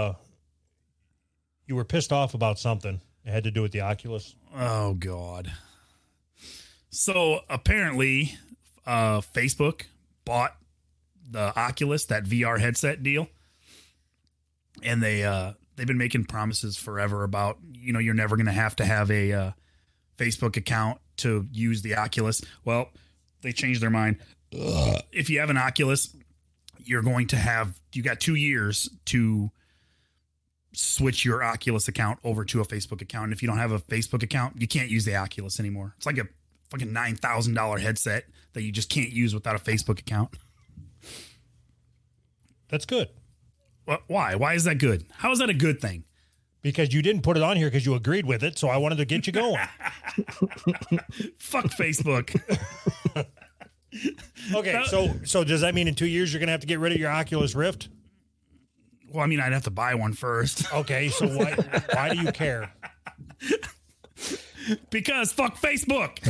you were pissed off about something. It had to do with the Oculus. Oh God. So apparently, Facebook bought the Oculus, that VR headset deal, and they've been making promises forever about you're never going to have a Facebook account to use the Oculus. Well, they changed their mind. If you have an Oculus, you got 2 years to switch your Oculus account over to a Facebook account. And if you don't have a Facebook account, you can't use the Oculus anymore. It's like a fucking $9,000 headset that you just can't use without a Facebook account. That's good Why? Why is that good? How is that a good thing? because you didn't put it on here because you agreed with it. So I wanted to get you going. Fuck Facebook. Okay, so does that mean in 2 years you're gonna have to get rid of your Oculus Rift? Well, I mean, I'd have to buy one first. Okay, so why do you care? Because fuck Facebook.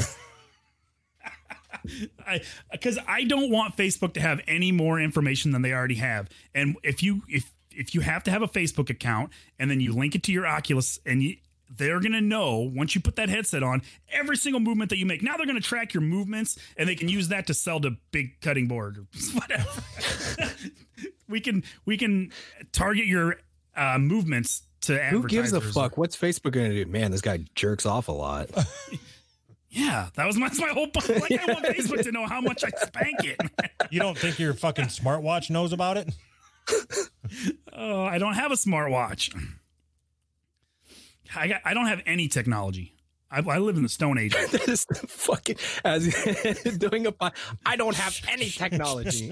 Because I don't want Facebook to have any more information than they already have. And if you have to have a Facebook account and then you link it to your Oculus, and they're going to know once you put that headset on every single movement that you make. Now they're going to track your movements, and they can use that to sell to big cutting board or whatever. we can target your movements to advertisers. Who gives a fuck? What's Facebook going to do? Man, this guy jerks off a lot. Yeah, that's my whole point. Like, I want Facebook to know how much I spank it. You don't think your fucking smartwatch knows about it? Oh, I don't have a smartwatch. I don't have any technology. I live in the Stone Age. This fucking as doing I don't have any technology.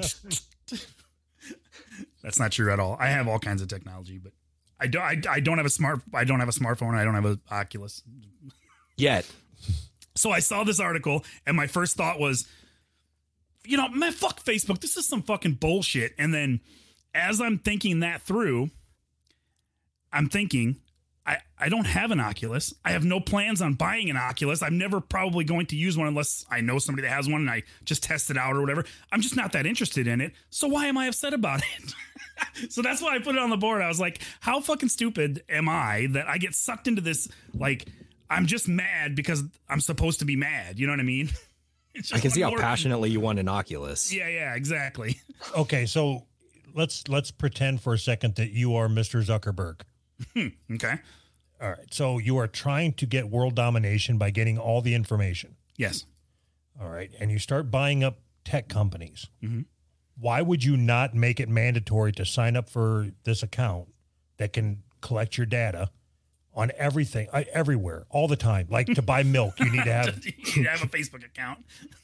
That's not true at all. I have all kinds of technology, but I don't have a smartphone. I don't have an Oculus Yet. So I saw this article, and my first thought was, man, fuck Facebook. This is some fucking bullshit. And then as I'm thinking that through, I'm thinking, I don't have an Oculus. I have no plans on buying an Oculus. I'm never probably going to use one unless I know somebody that has one and I just test it out or whatever. I'm just not that interested in it. So why am I upset about it? So that's why I put it on the board. I was like, how fucking stupid am I that I get sucked into this? Like, I'm just mad because I'm supposed to be mad. You know what I mean? I can see how passionately you want an Oculus. Yeah, exactly. Okay, so let's pretend for a second that you are Mr. Zuckerberg. Okay. All right. So you are trying to get world domination by getting all the information. Yes. All right. And you start buying up tech companies. Mm-hmm. Why would you not make it mandatory to sign up for this account that can collect your data on everything, everywhere, all the time? Like to buy milk, you need to have you need to have a Facebook account.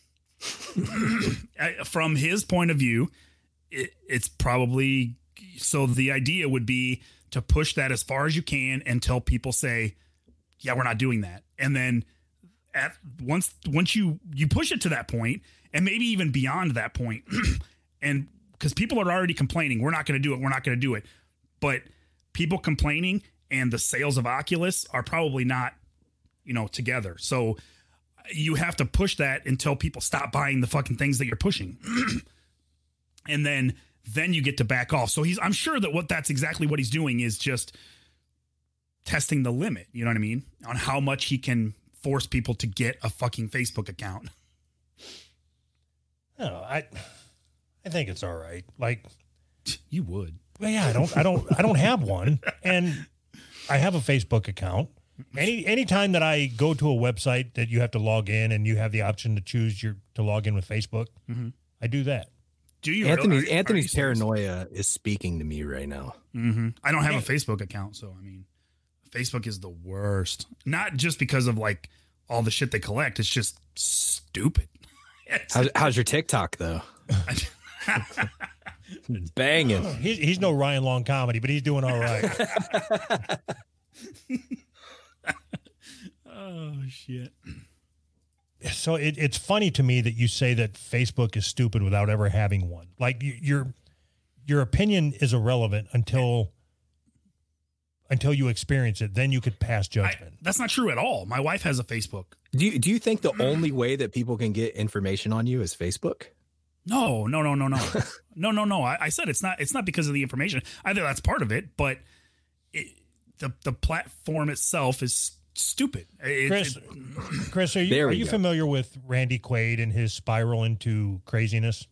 From his point of view, it's probably so. The idea would be to push that as far as you can until people say, yeah, we're not doing that. And then once you push it to that point, and maybe even beyond that point, and because people are already complaining, we're not going to do it. But people complaining and the sales of Oculus are probably not, together. So you have to push that until people stop buying the fucking things that you're pushing. And then you get to back off. So I'm sure that that's exactly what he's doing is just testing the limit. You know what I mean? On how much he can force people to get a fucking Facebook account. No, I think it's all right. Like you would. Well, yeah, I don't have one, and I have a Facebook account. Anytime that I go to a website that you have to log in and you have the option to choose to log in with Facebook, mm-hmm. I do that. Do you? Anthony's paranoia is speaking to me right now. Mm-hmm. I don't have a Facebook account, so I mean, Facebook is the worst. Not just because of like all the shit they collect; it's just stupid. How's your TikTok though? Banging. He's no Ryan Long comedy, but he's doing all right. Oh shit. So it's funny to me that you say that Facebook is stupid without ever having one. Like your opinion is irrelevant until you experience it. Then you could pass judgment. That's not true at all. My wife has a Facebook. Do you think the only way that people can get information on you is Facebook? No. No. I said it's not because of the information. I think that's part of it, but the platform itself is stupit. Chris, are you familiar with Randy Quaid and his spiral into craziness?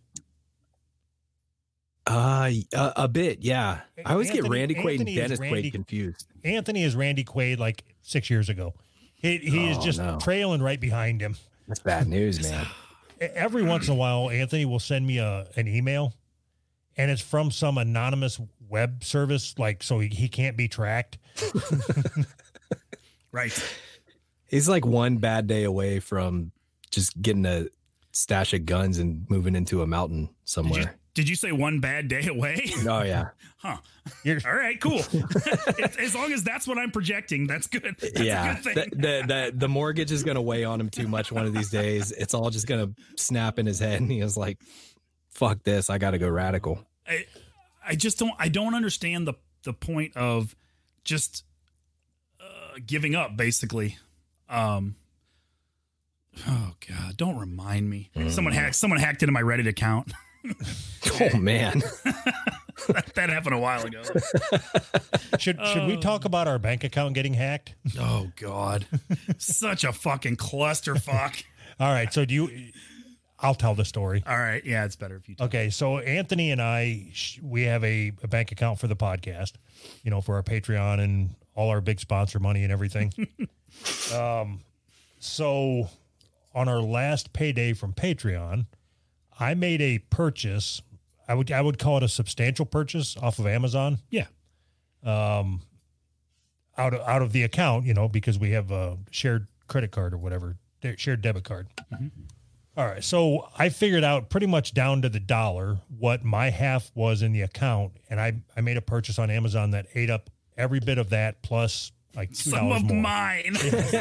A bit, yeah. I always get Randy Quaid and Dennis Quaid confused. Anthony is Randy Quaid like 6 years ago. He is just trailing right behind him. That's bad news, man. Every once in a while, Anthony will send me an email, and it's from some anonymous web service, like so he can't be tracked. Right. He's like one bad day away from just getting a stash of guns and moving into a mountain somewhere. Did you say one bad day away? Oh, yeah. Huh. All right, cool. As long as that's what I'm projecting, that's good. That's yeah. a good thing. The mortgage is going to weigh on him too much one of these days. It's all just going to snap in his head. And he was like, fuck this. I got to go radical. I don't understand the point of just giving up, basically. Oh God, don't remind me. Someone hacked into my Reddit account. Oh man. That happened a while ago. Should we talk about our bank account getting hacked? Oh God. Such a fucking clusterfuck. All right, so I'll tell the story. All right, yeah, it's better if you talk. Okay, so Anthony and I, we have a bank account for the podcast, for our Patreon and all our big sponsor money and everything. So on our last payday from Patreon, I made a purchase. I would call it a substantial purchase off of Amazon. Yeah. Out of the account, because we have a shared credit card or whatever, shared debit card. Mm-hmm. All right. So I figured out pretty much down to the dollar what my half was in the account. And I made a purchase on Amazon that ate up every bit of that plus like $2 some of more. Mine.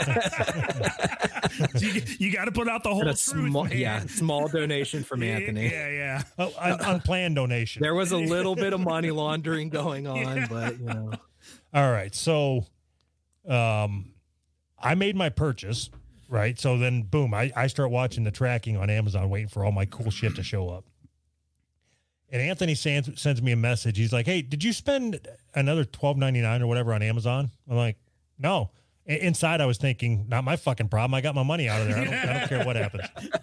you got to put out the whole truth, man. Small donation from Anthony. Yeah. Oh, unplanned donation. There was a little bit of money laundering going on, but All right. So I made my purchase, right? So then boom, I start watching the tracking on Amazon, waiting for all my cool shit to show up. And Anthony sends me a message. He's like, "Hey, did you spend another $12.99 or whatever on Amazon?" I'm like, "No." Inside, I was thinking, "Not my fucking problem. I got my money out of there. I don't care what happens."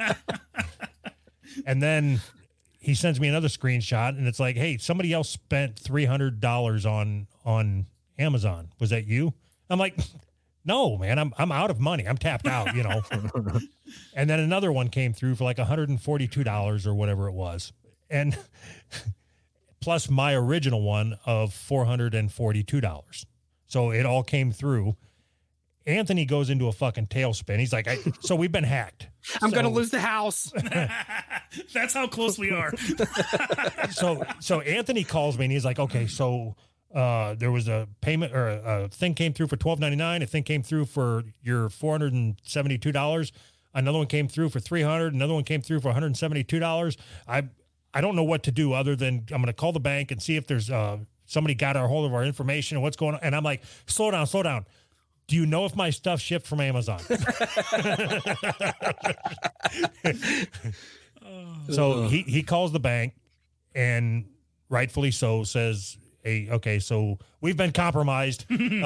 And then he sends me another screenshot, and it's like, "Hey, somebody else spent $300 on Amazon. Was that you?" I'm like, "No, man. I'm out of money. I'm tapped out. And then another one came through for like $142 or whatever it was. And plus my original one of $442. So it all came through. Anthony goes into a fucking tailspin. He's like, so we've been hacked. I'm going to lose the house. That's how close we are. So Anthony calls me and he's like, okay, so there was a payment or a thing came through for $12.99. A thing came through for your $472. Another one came through for $300. Another one came through for $172. I don't know what to do other than I'm going to call the bank and see if there's somebody got a hold of our information and what's going on. And I'm like, slow down. Do you know if my stuff shipped from Amazon? So he calls the bank and rightfully so says, hey, okay, so we've been compromised.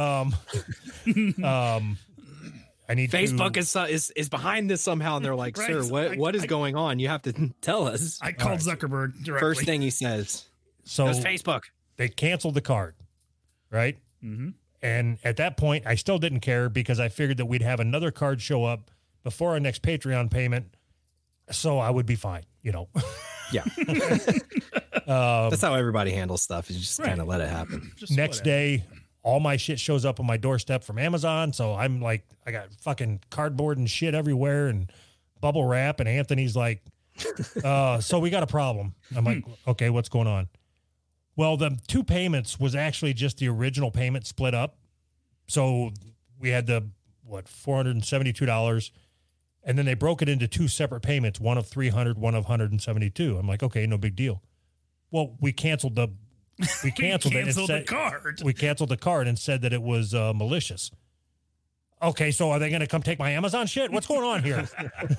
I need Facebook is behind this somehow, and they're like, right. "Sir, what is going on? You have to tell us." I called Zuckerberg directly. First thing he says, so it was Facebook. They canceled the card, right? Mm-hmm. And at that point, I still didn't care because I figured that we'd have another card show up before our next Patreon payment, so I would be fine, Yeah, that's how everybody handles stuff. You just kind of let it happen. Next day, all my shit shows up on my doorstep from Amazon. So I'm like, I got fucking cardboard and shit everywhere and bubble wrap. And Anthony's like, so we got a problem. I'm like, okay, what's going on? Well, the two payments was actually just the original payment split up. So we had $472. And then they broke it into two separate payments, one of $300, one of $172. I'm like, okay, no big deal. Well, we canceled the card. We canceled the card and said that it was malicious. Okay, so are they going to come take my Amazon shit? What's going on here?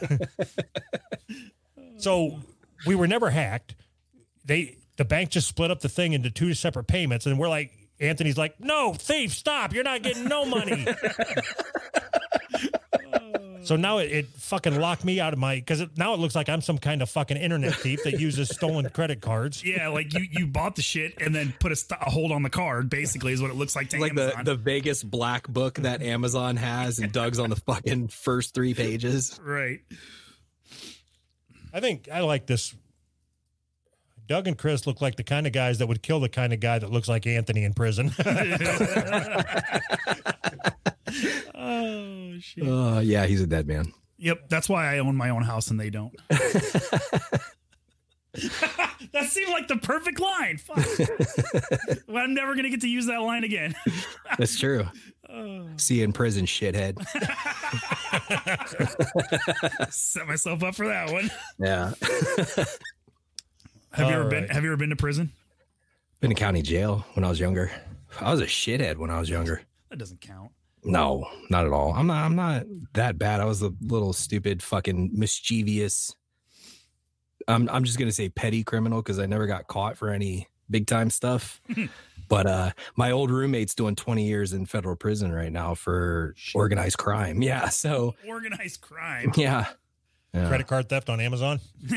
So we were never hacked. The bank just split up the thing into two separate payments, and we're like, Anthony's like, no, thief, stop! You're not getting no money. So now it fucking locked me out of because now it looks like I'm some kind of fucking internet thief that uses stolen credit cards. Yeah, like you bought the shit and then put a hold on the card, basically, is what it looks like to like Amazon. the Vegas black book that Amazon has, and Doug's on the fucking first 3 pages. Right. I think I like this. Doug and Chris look like the kind of guys that would kill the kind of guy that looks like Anthony in prison. Oh, shit. Yeah, he's a dead man. Yep, that's why I own my own house and they don't. That seemed like the perfect line. Fuck. Well, I'm never going to get to use that line again. That's true. See you in prison, shithead. Set myself up for that one. Yeah. Have you ever been to prison? Been in county jail when I was younger. I was a shithead when I was younger. That doesn't count. No, not at all. I'm not that bad. I was a little stupid, fucking mischievous. I'm just gonna say petty criminal because I never got caught for any big time stuff. But my old roommate's doing 20 years in federal prison right now for organized crime. Yeah, so Organized crime. yeah. Credit card theft on Amazon.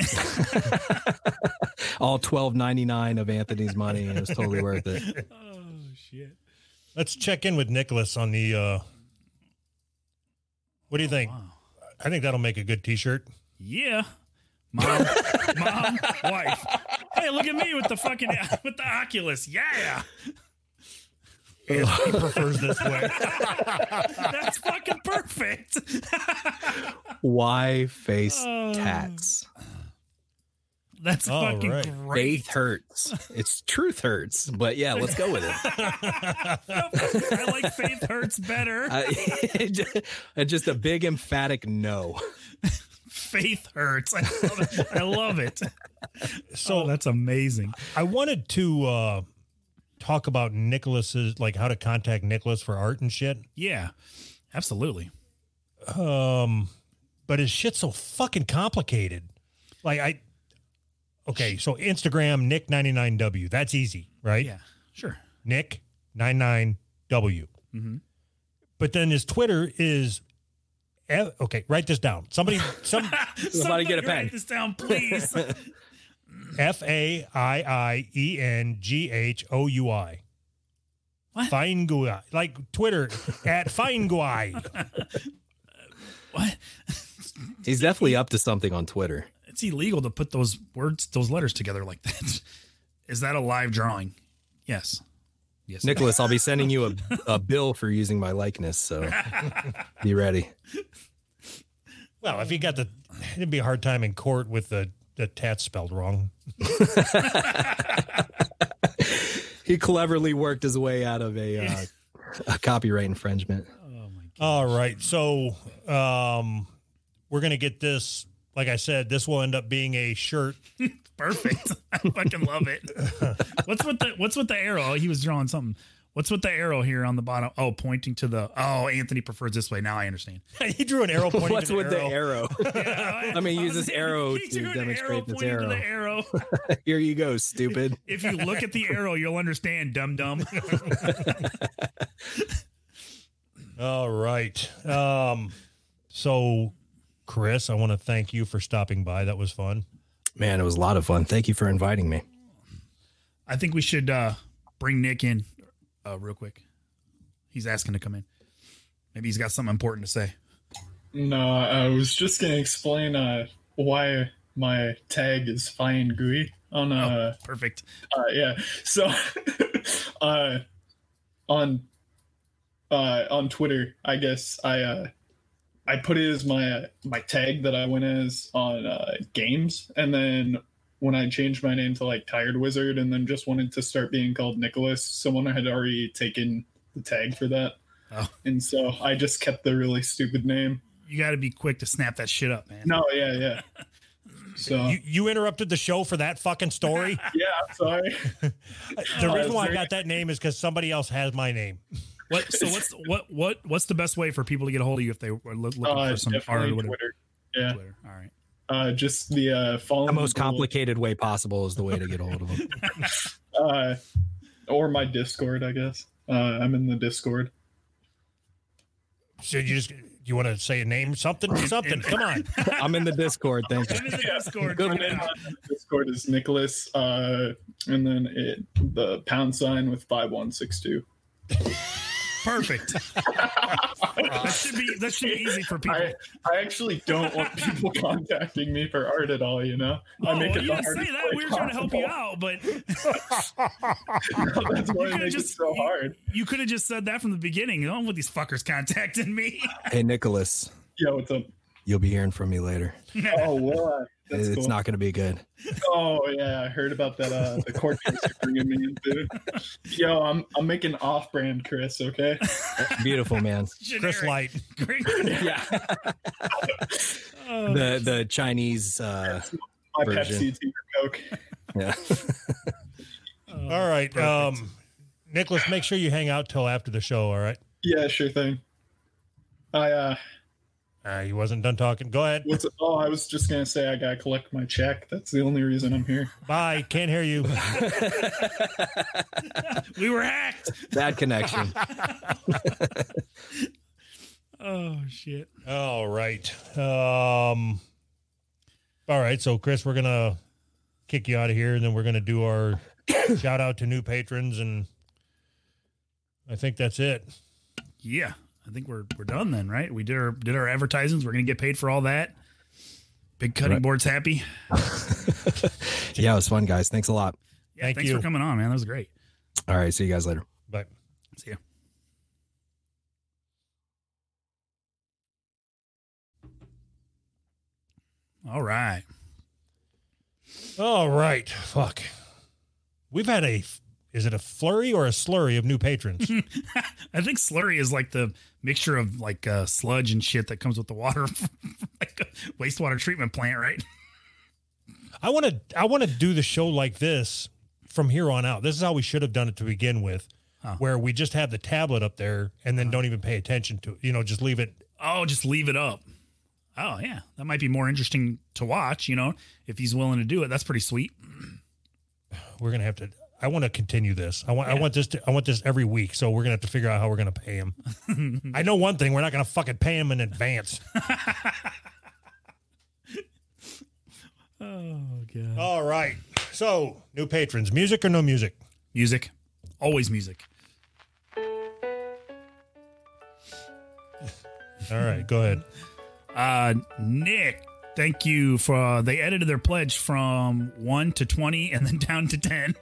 All $12.99 of Anthony's money. It was totally worth it. Oh shit. Let's check in with Nicholas on the. What do you think? Wow. I think that'll make a good T-shirt. Yeah. Mom, wife. Hey, look at me with the fucking with the Oculus. Yeah. He prefers this way. That's fucking perfect. Why face tats? That's All fucking right. great. Faith hurts. It's truth hurts. But yeah, let's go with it. I like faith hurts better. Just a big emphatic no. Faith hurts. I love it. So That's amazing. I wanted to talk about Nicholas's, like how to contact Nicholas for art and shit. Yeah, absolutely. But his shit's so fucking complicated. Okay, so Instagram, Nick99W. That's easy, right? Yeah, sure. Nick99W. Mhm. But then his Twitter is, okay, write this down. Somebody Somebody get a pen. Write this down, please. FAIIENGHOUI. What? Fine Gui. Like Twitter at Fine Gui. What? He's definitely up to something on Twitter. It's illegal to put those letters together like that. Is that a live drawing? Yes. Yes. Nicholas, I'll be sending you a bill for using my likeness, so be ready. Well, if he got it'd be a hard time in court with the tat spelled wrong. He cleverly worked his way out of a copyright infringement. Oh my god. All right. So we're going to get this. Like I said, this will end up being a shirt. Perfect. I fucking love it. What's with the arrow? He was drawing something. What's with the arrow here on the bottom? Oh, pointing to Anthony prefers this way. Now I understand. He drew an arrow pointing What's to with the arrow? Yeah, Let me use this arrow he to drew an demonstrate this pointing to arrow. the arrow. Here you go, stupid. If you look at the arrow, you'll understand, dum dum. All right. So, Chris, I want to thank you for stopping by. That was fun. Man, it was a lot of fun. Thank you for inviting me. I think we should bring Nick in real quick. He's asking to come in. Maybe he's got something important to say. No, I was just gonna explain why my tag is Fine GUI on Perfect. yeah. So on Twitter, I guess I put it as my tag that I went as on games, and then when I changed my name to like Tired Wizard and then just wanted to start being called Nicholas, someone had already taken the tag for that. Oh. And so I just kept the really stupid name. You got to be quick to snap that shit up, man. No, yeah. So You interrupted the show for that fucking story? yeah, I'm sorry. The reason why I got that name is because somebody else has my name. What's the best way for people to get a hold of you if they were looking for some art or whatever? Twitter. Yeah. Twitter. All right. Just the follow The most complicated way possible is the way to get a hold of him. Or my Discord, I guess. I'm in the Discord. So you want to say a name? Something. Come on. I'm in the Discord. Thank you. I'm in the Discord. My name on Discord is Nicholas, and then the # with 5162. Perfect. That should be easy for people. I actually don't want people contacting me for art at all, you know? I make it you the didn't say hardest that. way We were trying to help you possible. out, but That's why I could've make it just- so hard. you could have just said that from the beginning. You don't want these fuckers contacting me. Hey, Nicholas, Yeah, what's up? you'll be hearing from me later. Oh, well, that's It's cool. not going to be good. Oh yeah, I heard about that. The court case you're bringing me into. Yo, I'm making off-brand Chris. Okay. Beautiful, man. Chris Light. Yeah. the Chinese My version. Pepsi, tea, or Coke. Yeah. All right. Nicholas, make sure you hang out till after the show. All right. Yeah, sure thing. He wasn't done talking. Go ahead. I was just gonna say I gotta collect my check. That's the only reason I'm here. Bye. Can't hear you. We were hacked. Bad connection. Oh shit. All right. All right. So, Chris, we're gonna kick you out of here, and then we're gonna do our shout out to new patrons, and I think that's it. Yeah, I think we're done then, right? We did our advertisements. We're gonna get paid for all that. Big cutting board's happy. Yeah, it was fun, guys. Thanks a lot. Yeah, Thanks for coming on, man. That was great. All right, see you guys later. Bye. See ya. All right. All right. Fuck. We've had is it a flurry or a slurry of new patrons? I think slurry is like the mixture of like sludge and shit that comes with the water, like a wastewater treatment plant, right? I want to do the show like this from here on out. This is how we should have done it to begin with, where we just have the tablet up there and then don't even pay attention to it. Just leave it. Oh, just leave it up. Oh, yeah. That might be more interesting to watch, if he's willing to do it. That's pretty sweet. We're going to have to. I want to continue this. I want this every week. So we're going to have to figure out how we're going to pay him. I know one thing. We're not going to fucking pay him in advance. Oh, God. All right. So, new patrons. Music or no music? Music. Always music. All right. Go ahead. Nick, thank you for they edited their pledge from 1 to 20 and then down to 10.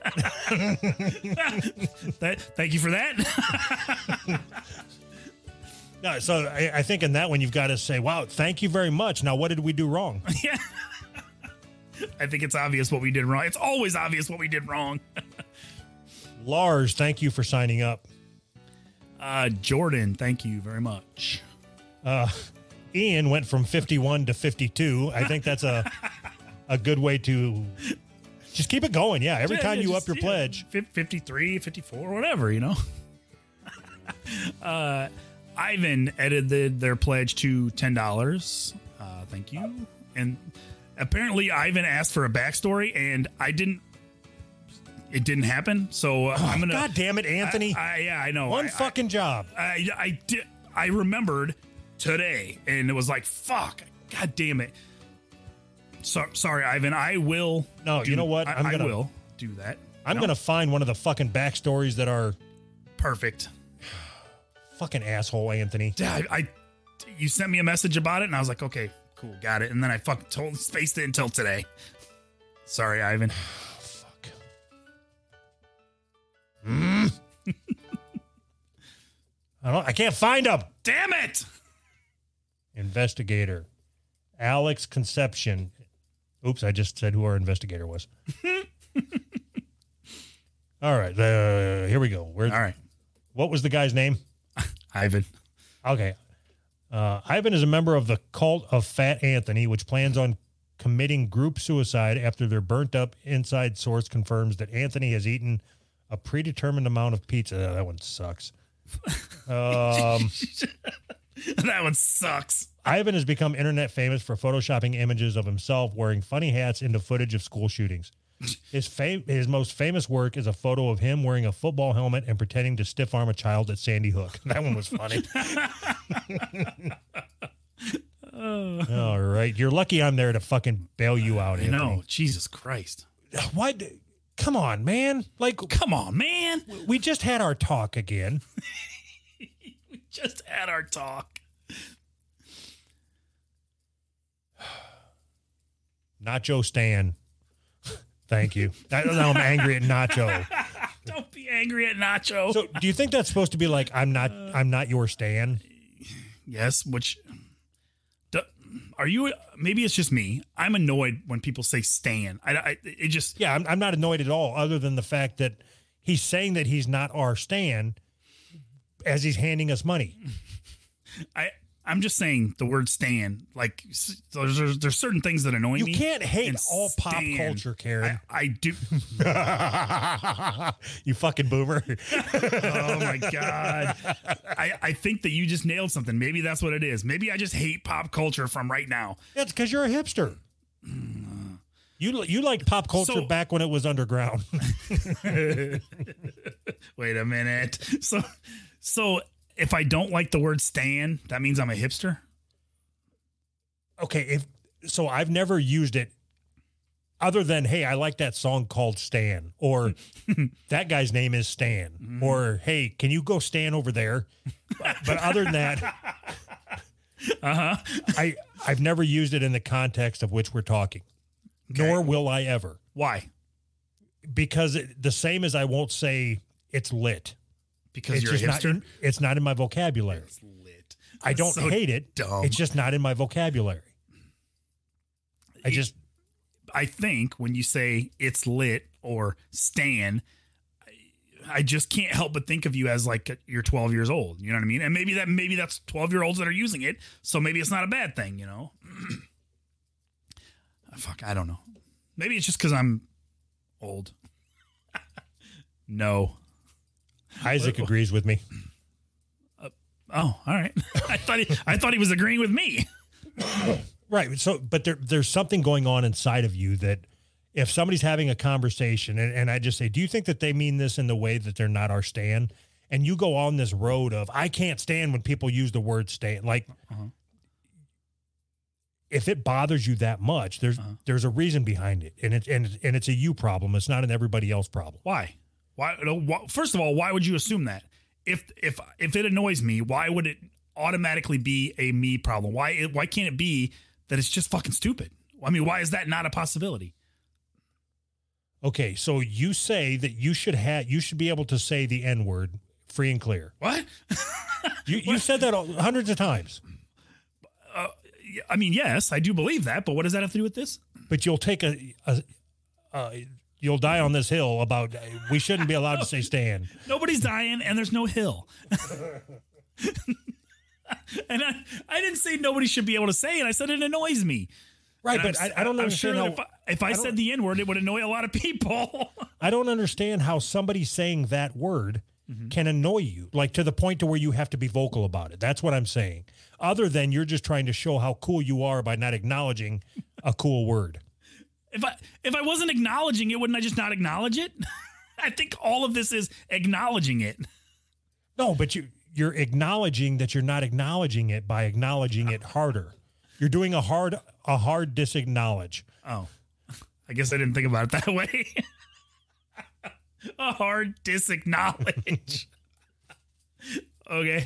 Thank you for that. No, so I think in that one, you've got to say, wow, thank you very much. Now, what did we do wrong? Yeah. I think it's obvious what we did wrong. It's always obvious what we did wrong. Lars, thank you for signing up. Jordan, thank you very much. Ian went from 51 to 52. I think that's a good way to just keep it going. Yeah, every time you up your pledge. 53, 54, whatever, Ivan edited their pledge to $10. Thank you. And apparently Ivan asked for a backstory, and it didn't happen. So I'm going to. God damn it, Anthony. Yeah, I know. One fucking job. I remembered today, and it was like, fuck, god damn it. Sorry, Ivan. I will. No, you know what? I will do that. I'm going to find one of the fucking backstories that are perfect. Fucking asshole, Anthony. You sent me a message about it, and I was like, okay, cool, got it. And then I fucking spaced it until today. Sorry, Ivan. Fuck. I can't find him. Damn it. Investigator. Alex Conception. Oops, I just said who our investigator was. All right, here we go. All right. What was the guy's name? Ivan. Okay. Ivan is a member of the cult of Fat Anthony, which plans on committing group suicide after their burnt up inside source confirms that Anthony has eaten a predetermined amount of pizza. That one sucks. That one sucks. Ivan has become internet famous for photoshopping images of himself wearing funny hats into footage of school shootings. His most famous work is a photo of him wearing a football helmet and pretending to stiff arm a child at Sandy Hook. That one was funny. All right. You're lucky I'm there to fucking bail you out, Anthony. No, Jesus Christ. Why? Come on, man. Come on, man. We just had our talk again. We just had our talk. Nacho Stan. Thank you. Now I'm angry at Nacho. Don't be angry at Nacho. So, do you think that's supposed to be like I'm not your Stan? Yes. Are you? Maybe it's just me. I'm annoyed when people say Stan. I'm not annoyed at all. Other than the fact that he's saying that he's not our Stan as he's handing us money. I'm just saying the word stan. Like there's certain things that annoy me. You can't hate and all pop stan. culture, Karen. I do. You fucking boomer. Oh my God. I think that you just nailed something. Maybe that's what it is. Maybe I just hate pop culture from right now. That's because you're a hipster. You liked pop culture back when it was underground. Wait a minute. So if I don't like the word stan, that means I'm a hipster? Okay, so I've never used it other than, hey, I like that song called Stan, or that guy's name is Stan, or hey, can you go Stan over there? But other than that, I've never used it in the context of which we're talking, nor will I ever. Why? Because the same as I won't say it's lit. Because you're a hipster? It's not in my vocabulary. It's lit. I don't hate it. Dumb. It's just not in my vocabulary. I think when you say it's lit or stan, I just can't help but think of you as like you're 12 years old. You know what I mean? And maybe that's 12-year-olds that are using it. So maybe it's not a bad thing, you know? Fuck, I don't know. Maybe it's just because I'm old. No. Isaac agrees with me. Oh, all right. I thought he was agreeing with me. Right. So, but there's something going on inside of you that if somebody's having a conversation and I just say, do you think that they mean this in the way that they're not our stan? And you go on this road of, I can't stand when people use the word stan. Like, if it bothers you that much, there's a reason behind it. And it's a you problem. It's not an everybody else problem. Why? First of all, why would you assume that? If it annoys me, why would it automatically be a me problem? Why can't it be that it's just fucking stupid? I mean, why is that not a possibility? Okay, so you say that you should be able to say the N-word free and clear. What? You said that hundreds of times. I mean, yes, I do believe that, but what does that have to do with this? But you'll take you'll die on this hill about we shouldn't be allowed to say stan. Nobody's dying, and there's no hill. And I didn't say nobody should be able to say it. I said it annoys me. Right, but I don't understand sure how... If I said the N-word, it would annoy a lot of people. I don't understand how somebody saying that word can annoy you, like to the point to where you have to be vocal about it. That's what I'm saying. Other than you're just trying to show how cool you are by not acknowledging a cool word. If I wasn't acknowledging it, wouldn't I just not acknowledge it? I think all of this is acknowledging it. No, but you're acknowledging that you're not acknowledging it by acknowledging it harder. You're doing a hard disacknowledge. Oh, I guess I didn't think about it that way. A hard disacknowledge. Okay.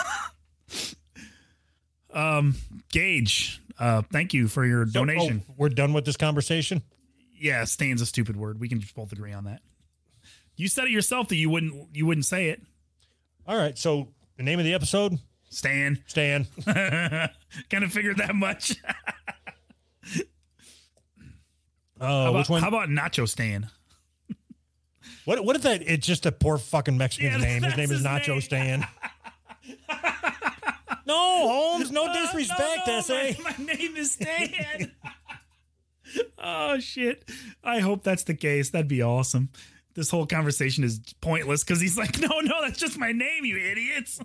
Gage, thank you for your donation. We're done with this conversation? Yeah, stan's a stupid word. We can just both agree on that. You said it yourself that you wouldn't say it. All right, so the name of the episode? Stan. Kind of figured that much. Which one? How about Nacho Stan? What if that? It's just a poor fucking Mexican's name. His name is Nacho Stan. No, Holmes, no disrespect, S.A. My name is Stan. Oh, shit. I hope that's the case. That'd be awesome. This whole conversation is pointless because he's like, no, that's just my name, you idiots.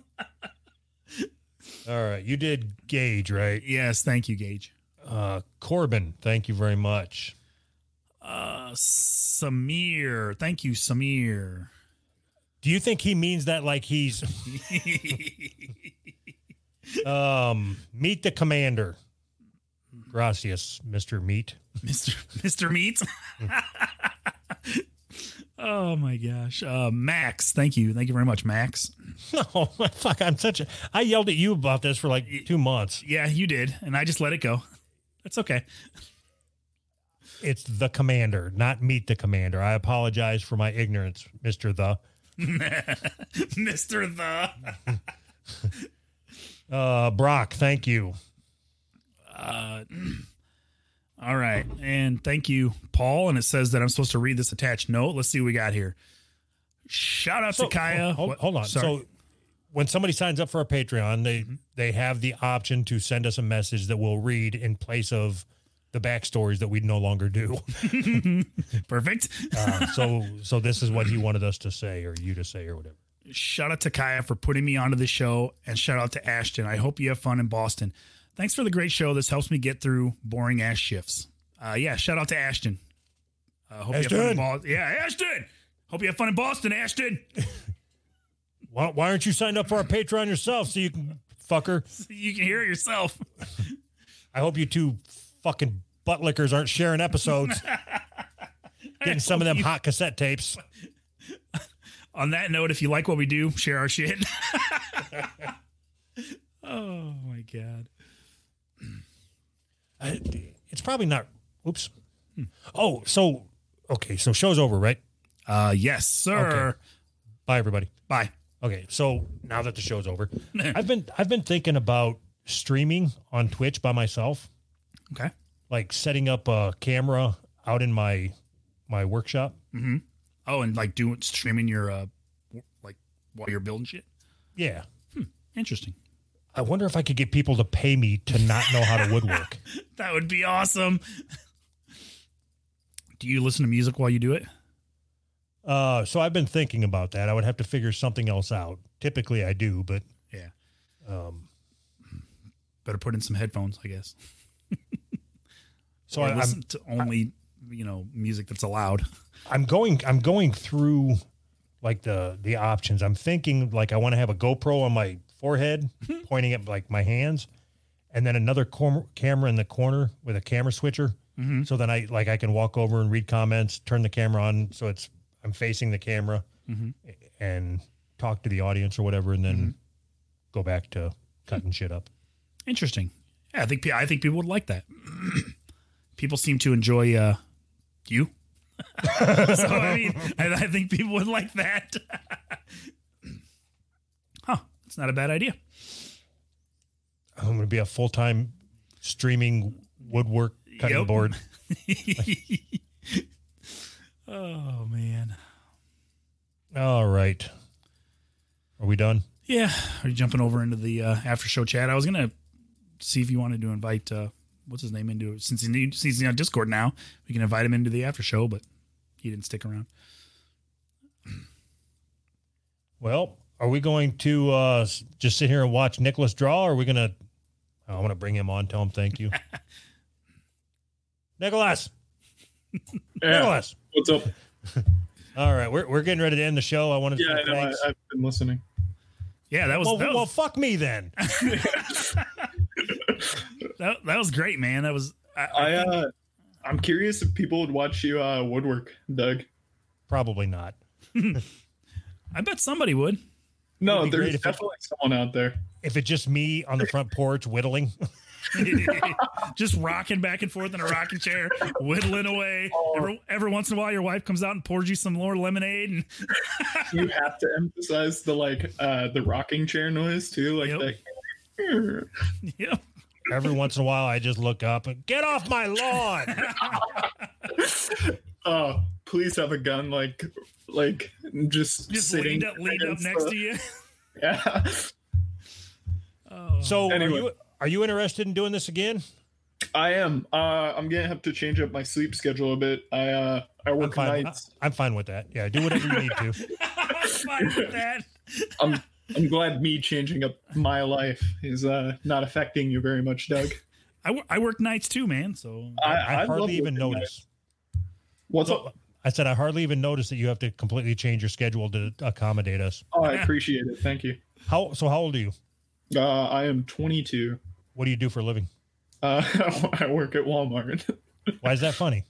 All right. You did Gage, right? Yes. Thank you, Gage. Corbin, thank you very much. Samir. Thank you, Samir. Do you think he means that like he's... Meet the Commander. Gracias, Mr. Meat. Mr. Meat? Oh, my gosh. Max, thank you. Thank you very much, Max. No, fuck, I yelled at you about this for like 2 months. Yeah, you did, and I just let it go. That's okay. It's the Commander, not Meet the Commander. I apologize for my ignorance, Mr. The. Mr. The. Brock, thank you. All right. And thank you, Paul. And it says that I'm supposed to read this attached note. Let's see what we got here. Shout out to Kaya. Hold on. Sorry. So when somebody signs up for our Patreon, they have the option to send us a message that we'll read in place of the backstories that we no longer do. Perfect. So this is what he wanted us to say, or you to say, or whatever. Shout out to Kaya for putting me onto the show, and shout out to Ashton. I hope you have fun in Boston. Thanks for the great show. This helps me get through boring ass shifts. Shout out to Ashton. Hope Ashton. You have fun in Boston. Yeah, Ashton. Hope you have fun in Boston, Ashton. Why aren't you signed up for our Patreon yourself so you can, fucker? So you can hear it yourself. I hope you two fucking butt lickers aren't sharing episodes. Getting some of them hot cassette tapes. On that note, if you like what we do, share our shit. Oh, my God. It's probably not. Oops. Oh, so, okay. So show's over, right? Yes, sir. Okay. Bye, everybody. Bye. Okay. So now that the show's over, I've been thinking about streaming on Twitch by myself. Okay. Like setting up a camera out in my workshop. Mm-hmm. Oh, and like streaming your like while you're building shit. Yeah. Interesting. I wonder if I could get people to pay me to not know how to woodwork. That would be awesome. Do you listen to music while you do it? So I've been thinking about that. I would have to figure something else out. Typically I do, but yeah. Better put in some headphones, I guess. So I listen to only music that's allowed. I'm going through like the options. I'm thinking like I want to have a GoPro on my forehead pointing at like my hands, and then another camera in the corner with a camera switcher. Mm-hmm. So then I can walk over and read comments, turn the camera on so I'm facing the camera and talk to the audience or whatever, and then go back to cutting shit up. Interesting. Yeah, I think people would like that. People seem to enjoy you. So I mean, I think people would like that. Huh? It's not a bad idea. I'm going to be a full-time streaming woodwork cutting board. Oh man. All right. Are we done? Yeah. Are you jumping over into the after show chat? I was going to see if you wanted to invite what's his name into it. Since he's on Discord now, we can invite him into the after show, but he didn't stick around. Well, are we going to just sit here and watch Nicholas draw, or are we going to I want to bring him on, tell him thank you. Nicholas. Yeah. Nicholas. What's up? All right, we're getting ready to end the show. I want to Yeah, I know. I've been listening. Yeah, that was well, fuck me then. that was great, man. That was I'm curious if people would watch you woodwork, Doug. Probably not. I bet somebody would. No, there's definitely someone out there. If it's just me on the front porch whittling. Just rocking back and forth in a rocking chair, whittling away. Every once in a while, your wife comes out and pours you some more lemonade. And you have to emphasize the rocking chair noise too, like that. Yep. Every once in a while, I just look up and get off my lawn. Oh, please have a gun, like just sitting leaned up next to you. Yeah. Oh. So anyway. Are you interested in doing this again? I am. I'm gonna have to change up my sleep schedule a bit. I work nights. I'm fine with that. Yeah, do whatever you need to. I'm fine with that. I'm glad me changing up my life is not affecting you very much, Doug. I work nights too, man. So I hardly even notice. What's up? I said I hardly even notice that you have to completely change your schedule to accommodate us. Oh, I appreciate it. Thank you. How old are you? I am 22. What do you do for a living? I work at Walmart. Why is that funny?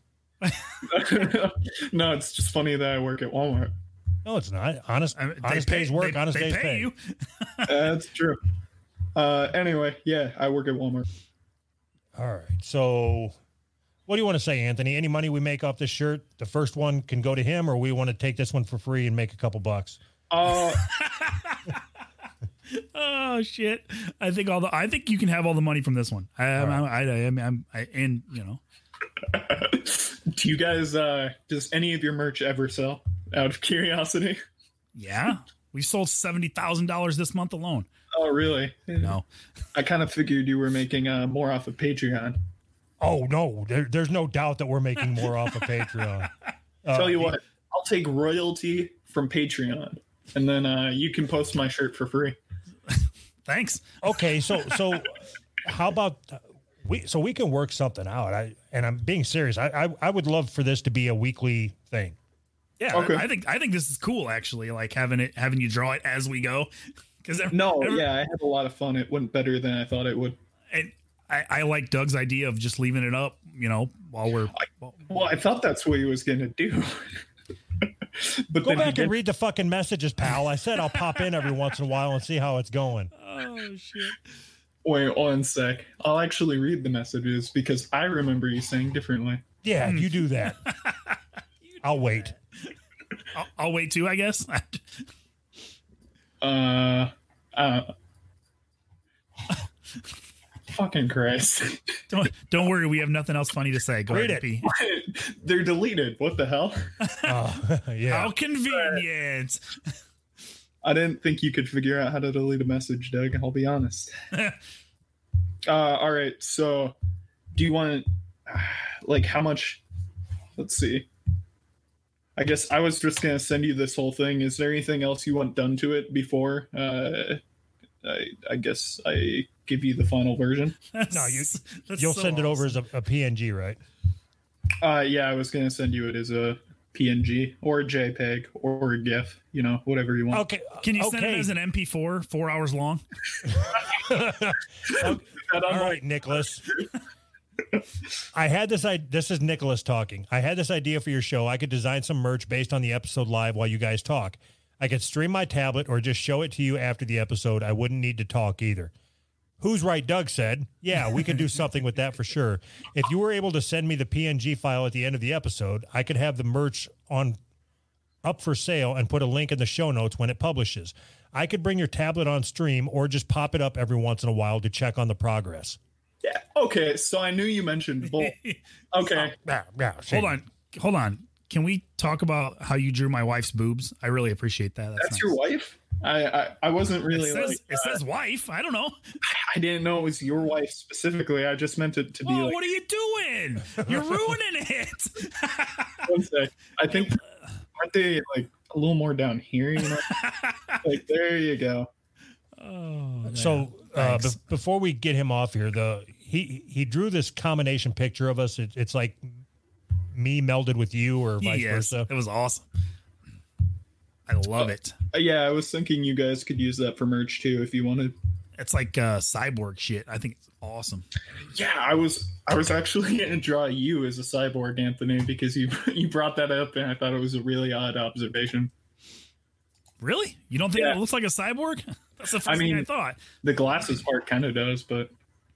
No, it's just funny that I work at Walmart. No, it's not. Honest day's work, honest day's pay. You. That's true. Anyway, yeah, I work at Walmart. All right. So what do you want to say, Anthony? Any money we make off this shirt, the first one can go to him, or we want to take this one for free and make a couple bucks? Oh shit! I think you can have all the money from this one. And you know. Do you guys does any of your merch ever sell? Out of curiosity. Yeah. We sold $70,000 this month alone. Oh, really? No. I kind of figured you were making more off of Patreon. Oh no, there's no doubt that we're making more off of Patreon. Tell you what, I'll take royalty from Patreon, and then you can post my shirt for free. Thanks. Okay, so how about we can work something out? I'm being serious. I would love for this to be a weekly thing. Yeah, Okay. I think this is cool actually. Like having you draw it as we go. Because I had a lot of fun. It went better than I thought it would. And I like Doug's idea of just leaving it up, while we're. Well, I thought that's what he was going to do. But Go back and read the fucking messages, pal. I said I'll pop in every once in a while and see how it's going. Oh shit! Wait 1 sec. I'll actually read the messages because I remember you saying differently. Yeah, you do that. I'll wait. I'll wait too, I guess. Fucking Christ. Don't worry, we have nothing else funny to say. Go Read ahead, P. They're deleted. What the hell? Yeah. How convenient. I didn't think you could figure out how to delete a message, Doug. I'll be honest. All right. So, do you want, how much? Let's see. I guess I was just going to send you this whole thing. Is there anything else you want done to it before? I guess I give you the final version. No, you'll send it over as a PNG, right? Yeah, I was going to send you it as a PNG or a JPEG or a GIF, whatever you want. Okay. Can you send it as an MP4, 4 hours long? All right, Nicholas. I had this is Nicholas talking. I had this idea for your show. I could design some merch based on the episode live while you guys talk. I could stream my tablet or just show it to you after the episode. I wouldn't need to talk either. Who's right, Doug said. Yeah, we could do something with that for sure. If you were able to send me the PNG file at the end of the episode, I could have the merch up for sale and put a link in the show notes when it publishes. I could bring your tablet on stream or just pop it up every once in a while to check on the progress. Yeah. Okay. So I knew you mentioned both. Okay. Hold on. Can we talk about how you drew my wife's boobs? I really appreciate that. That's nice. your wife? I wasn't really. It says wife. I don't know. I didn't know it was your wife specifically. I just meant it to be. What are you doing? You're ruining it. One sec. I think aren't they like a little more down here? Like there you go. Oh. So before we get him off here, he drew this combination picture of us. It's like me melded with you or vice versa. It was awesome. I love it. Yeah, I was thinking you guys could use that for merch too if you wanted. It's like cyborg shit. I think it's awesome. Yeah, I was actually going to draw you as a cyborg, Anthony, because you brought that up and I thought it was a really odd observation. Really? You don't think it looks like a cyborg? That's the first thing I thought. The glasses part kind of does, but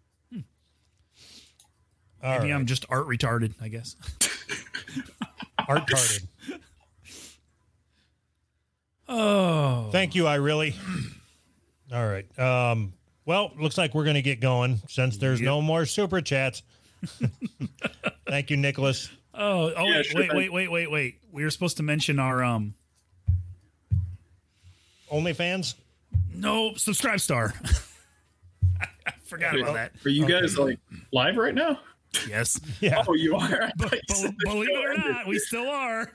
maybe I'm just art retarded, I guess. Art retarded. Oh. Thank you, I really. All right. Well, looks like we're going to get going since there's no more super chats. Thank you, Nicholas. Wait. We were supposed to mention our OnlyFans? No, Subscribe Star. I forgot about that. Are you guys like live right now? Yes. Yeah. Oh, you are. Believe it or not, we still are.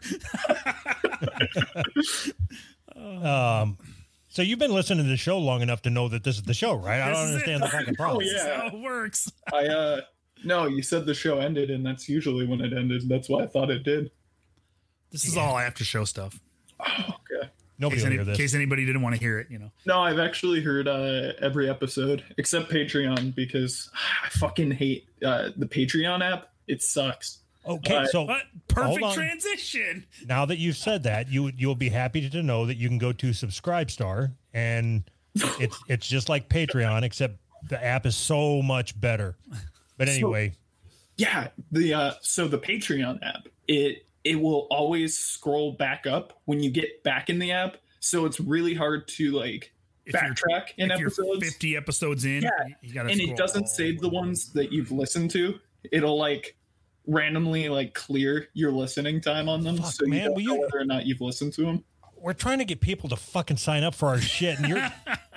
So you've been listening to the show long enough to know that this is the show, right? I don't understand the fucking problem. Oh, yeah. That's how it works. No, you said the show ended, and that's usually when it ended. That's why I thought it did. This is all after show stuff. Oh, okay. Nobody will hear this. In case anybody didn't want to hear it, No, I've actually heard every episode except Patreon because I fucking hate the Patreon app. It sucks. Okay, so perfect transition. Now that you've said that, you'll be happy to know that you can go to Subscribestar, and it's just like Patreon, except the app is so much better. But anyway, so the Patreon app, it will always scroll back up when you get back in the app, so it's really hard to backtrack in episodes. You're 50 episodes in, you gotta and it doesn't save the ones that you've listened to. It'll randomly clear your listening time on them, so you don't know whether or not you've listened to them. we're trying to get people to fucking sign up for our shit, and you're.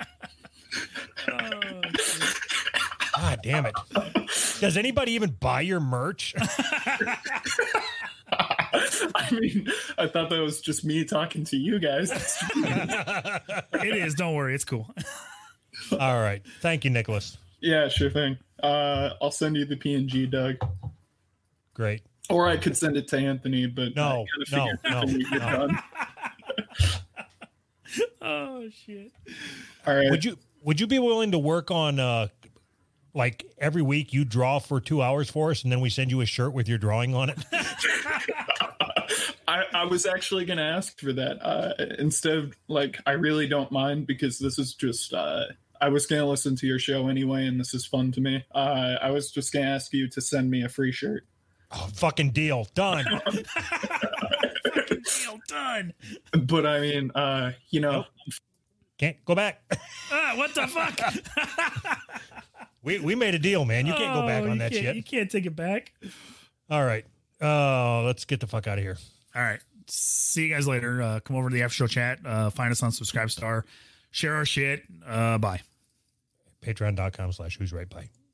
God damn it! Does anybody even buy your merch? I mean, I thought that was just me talking to you guys. It is. Don't worry. It's cool. All right. Thank you, Nicholas. Yeah, sure thing. I'll send you the PNG, Doug. Great. Or I could send it to Anthony, but No. Done. Oh shit! All right. Would you be willing to work on like every week you draw for 2 hours for us, and then we send you a shirt with your drawing on it? I was actually going to ask for that instead of like, I really don't mind because this is just, I was going to listen to your show anyway, and this is fun to me. I was just going to ask you to send me a free shirt. Oh, fucking deal. Done. Deal done. But I mean, you know, Nope. Can't go back. What the fuck? We made a deal, man. You can't go back on that You shit. can't take it back. All right. Let's get the fuck out of here. All right. See you guys later. Come over to the after show chat. Find us on Subscribe Star. Share our shit. Bye. Patreon.com/who's right by.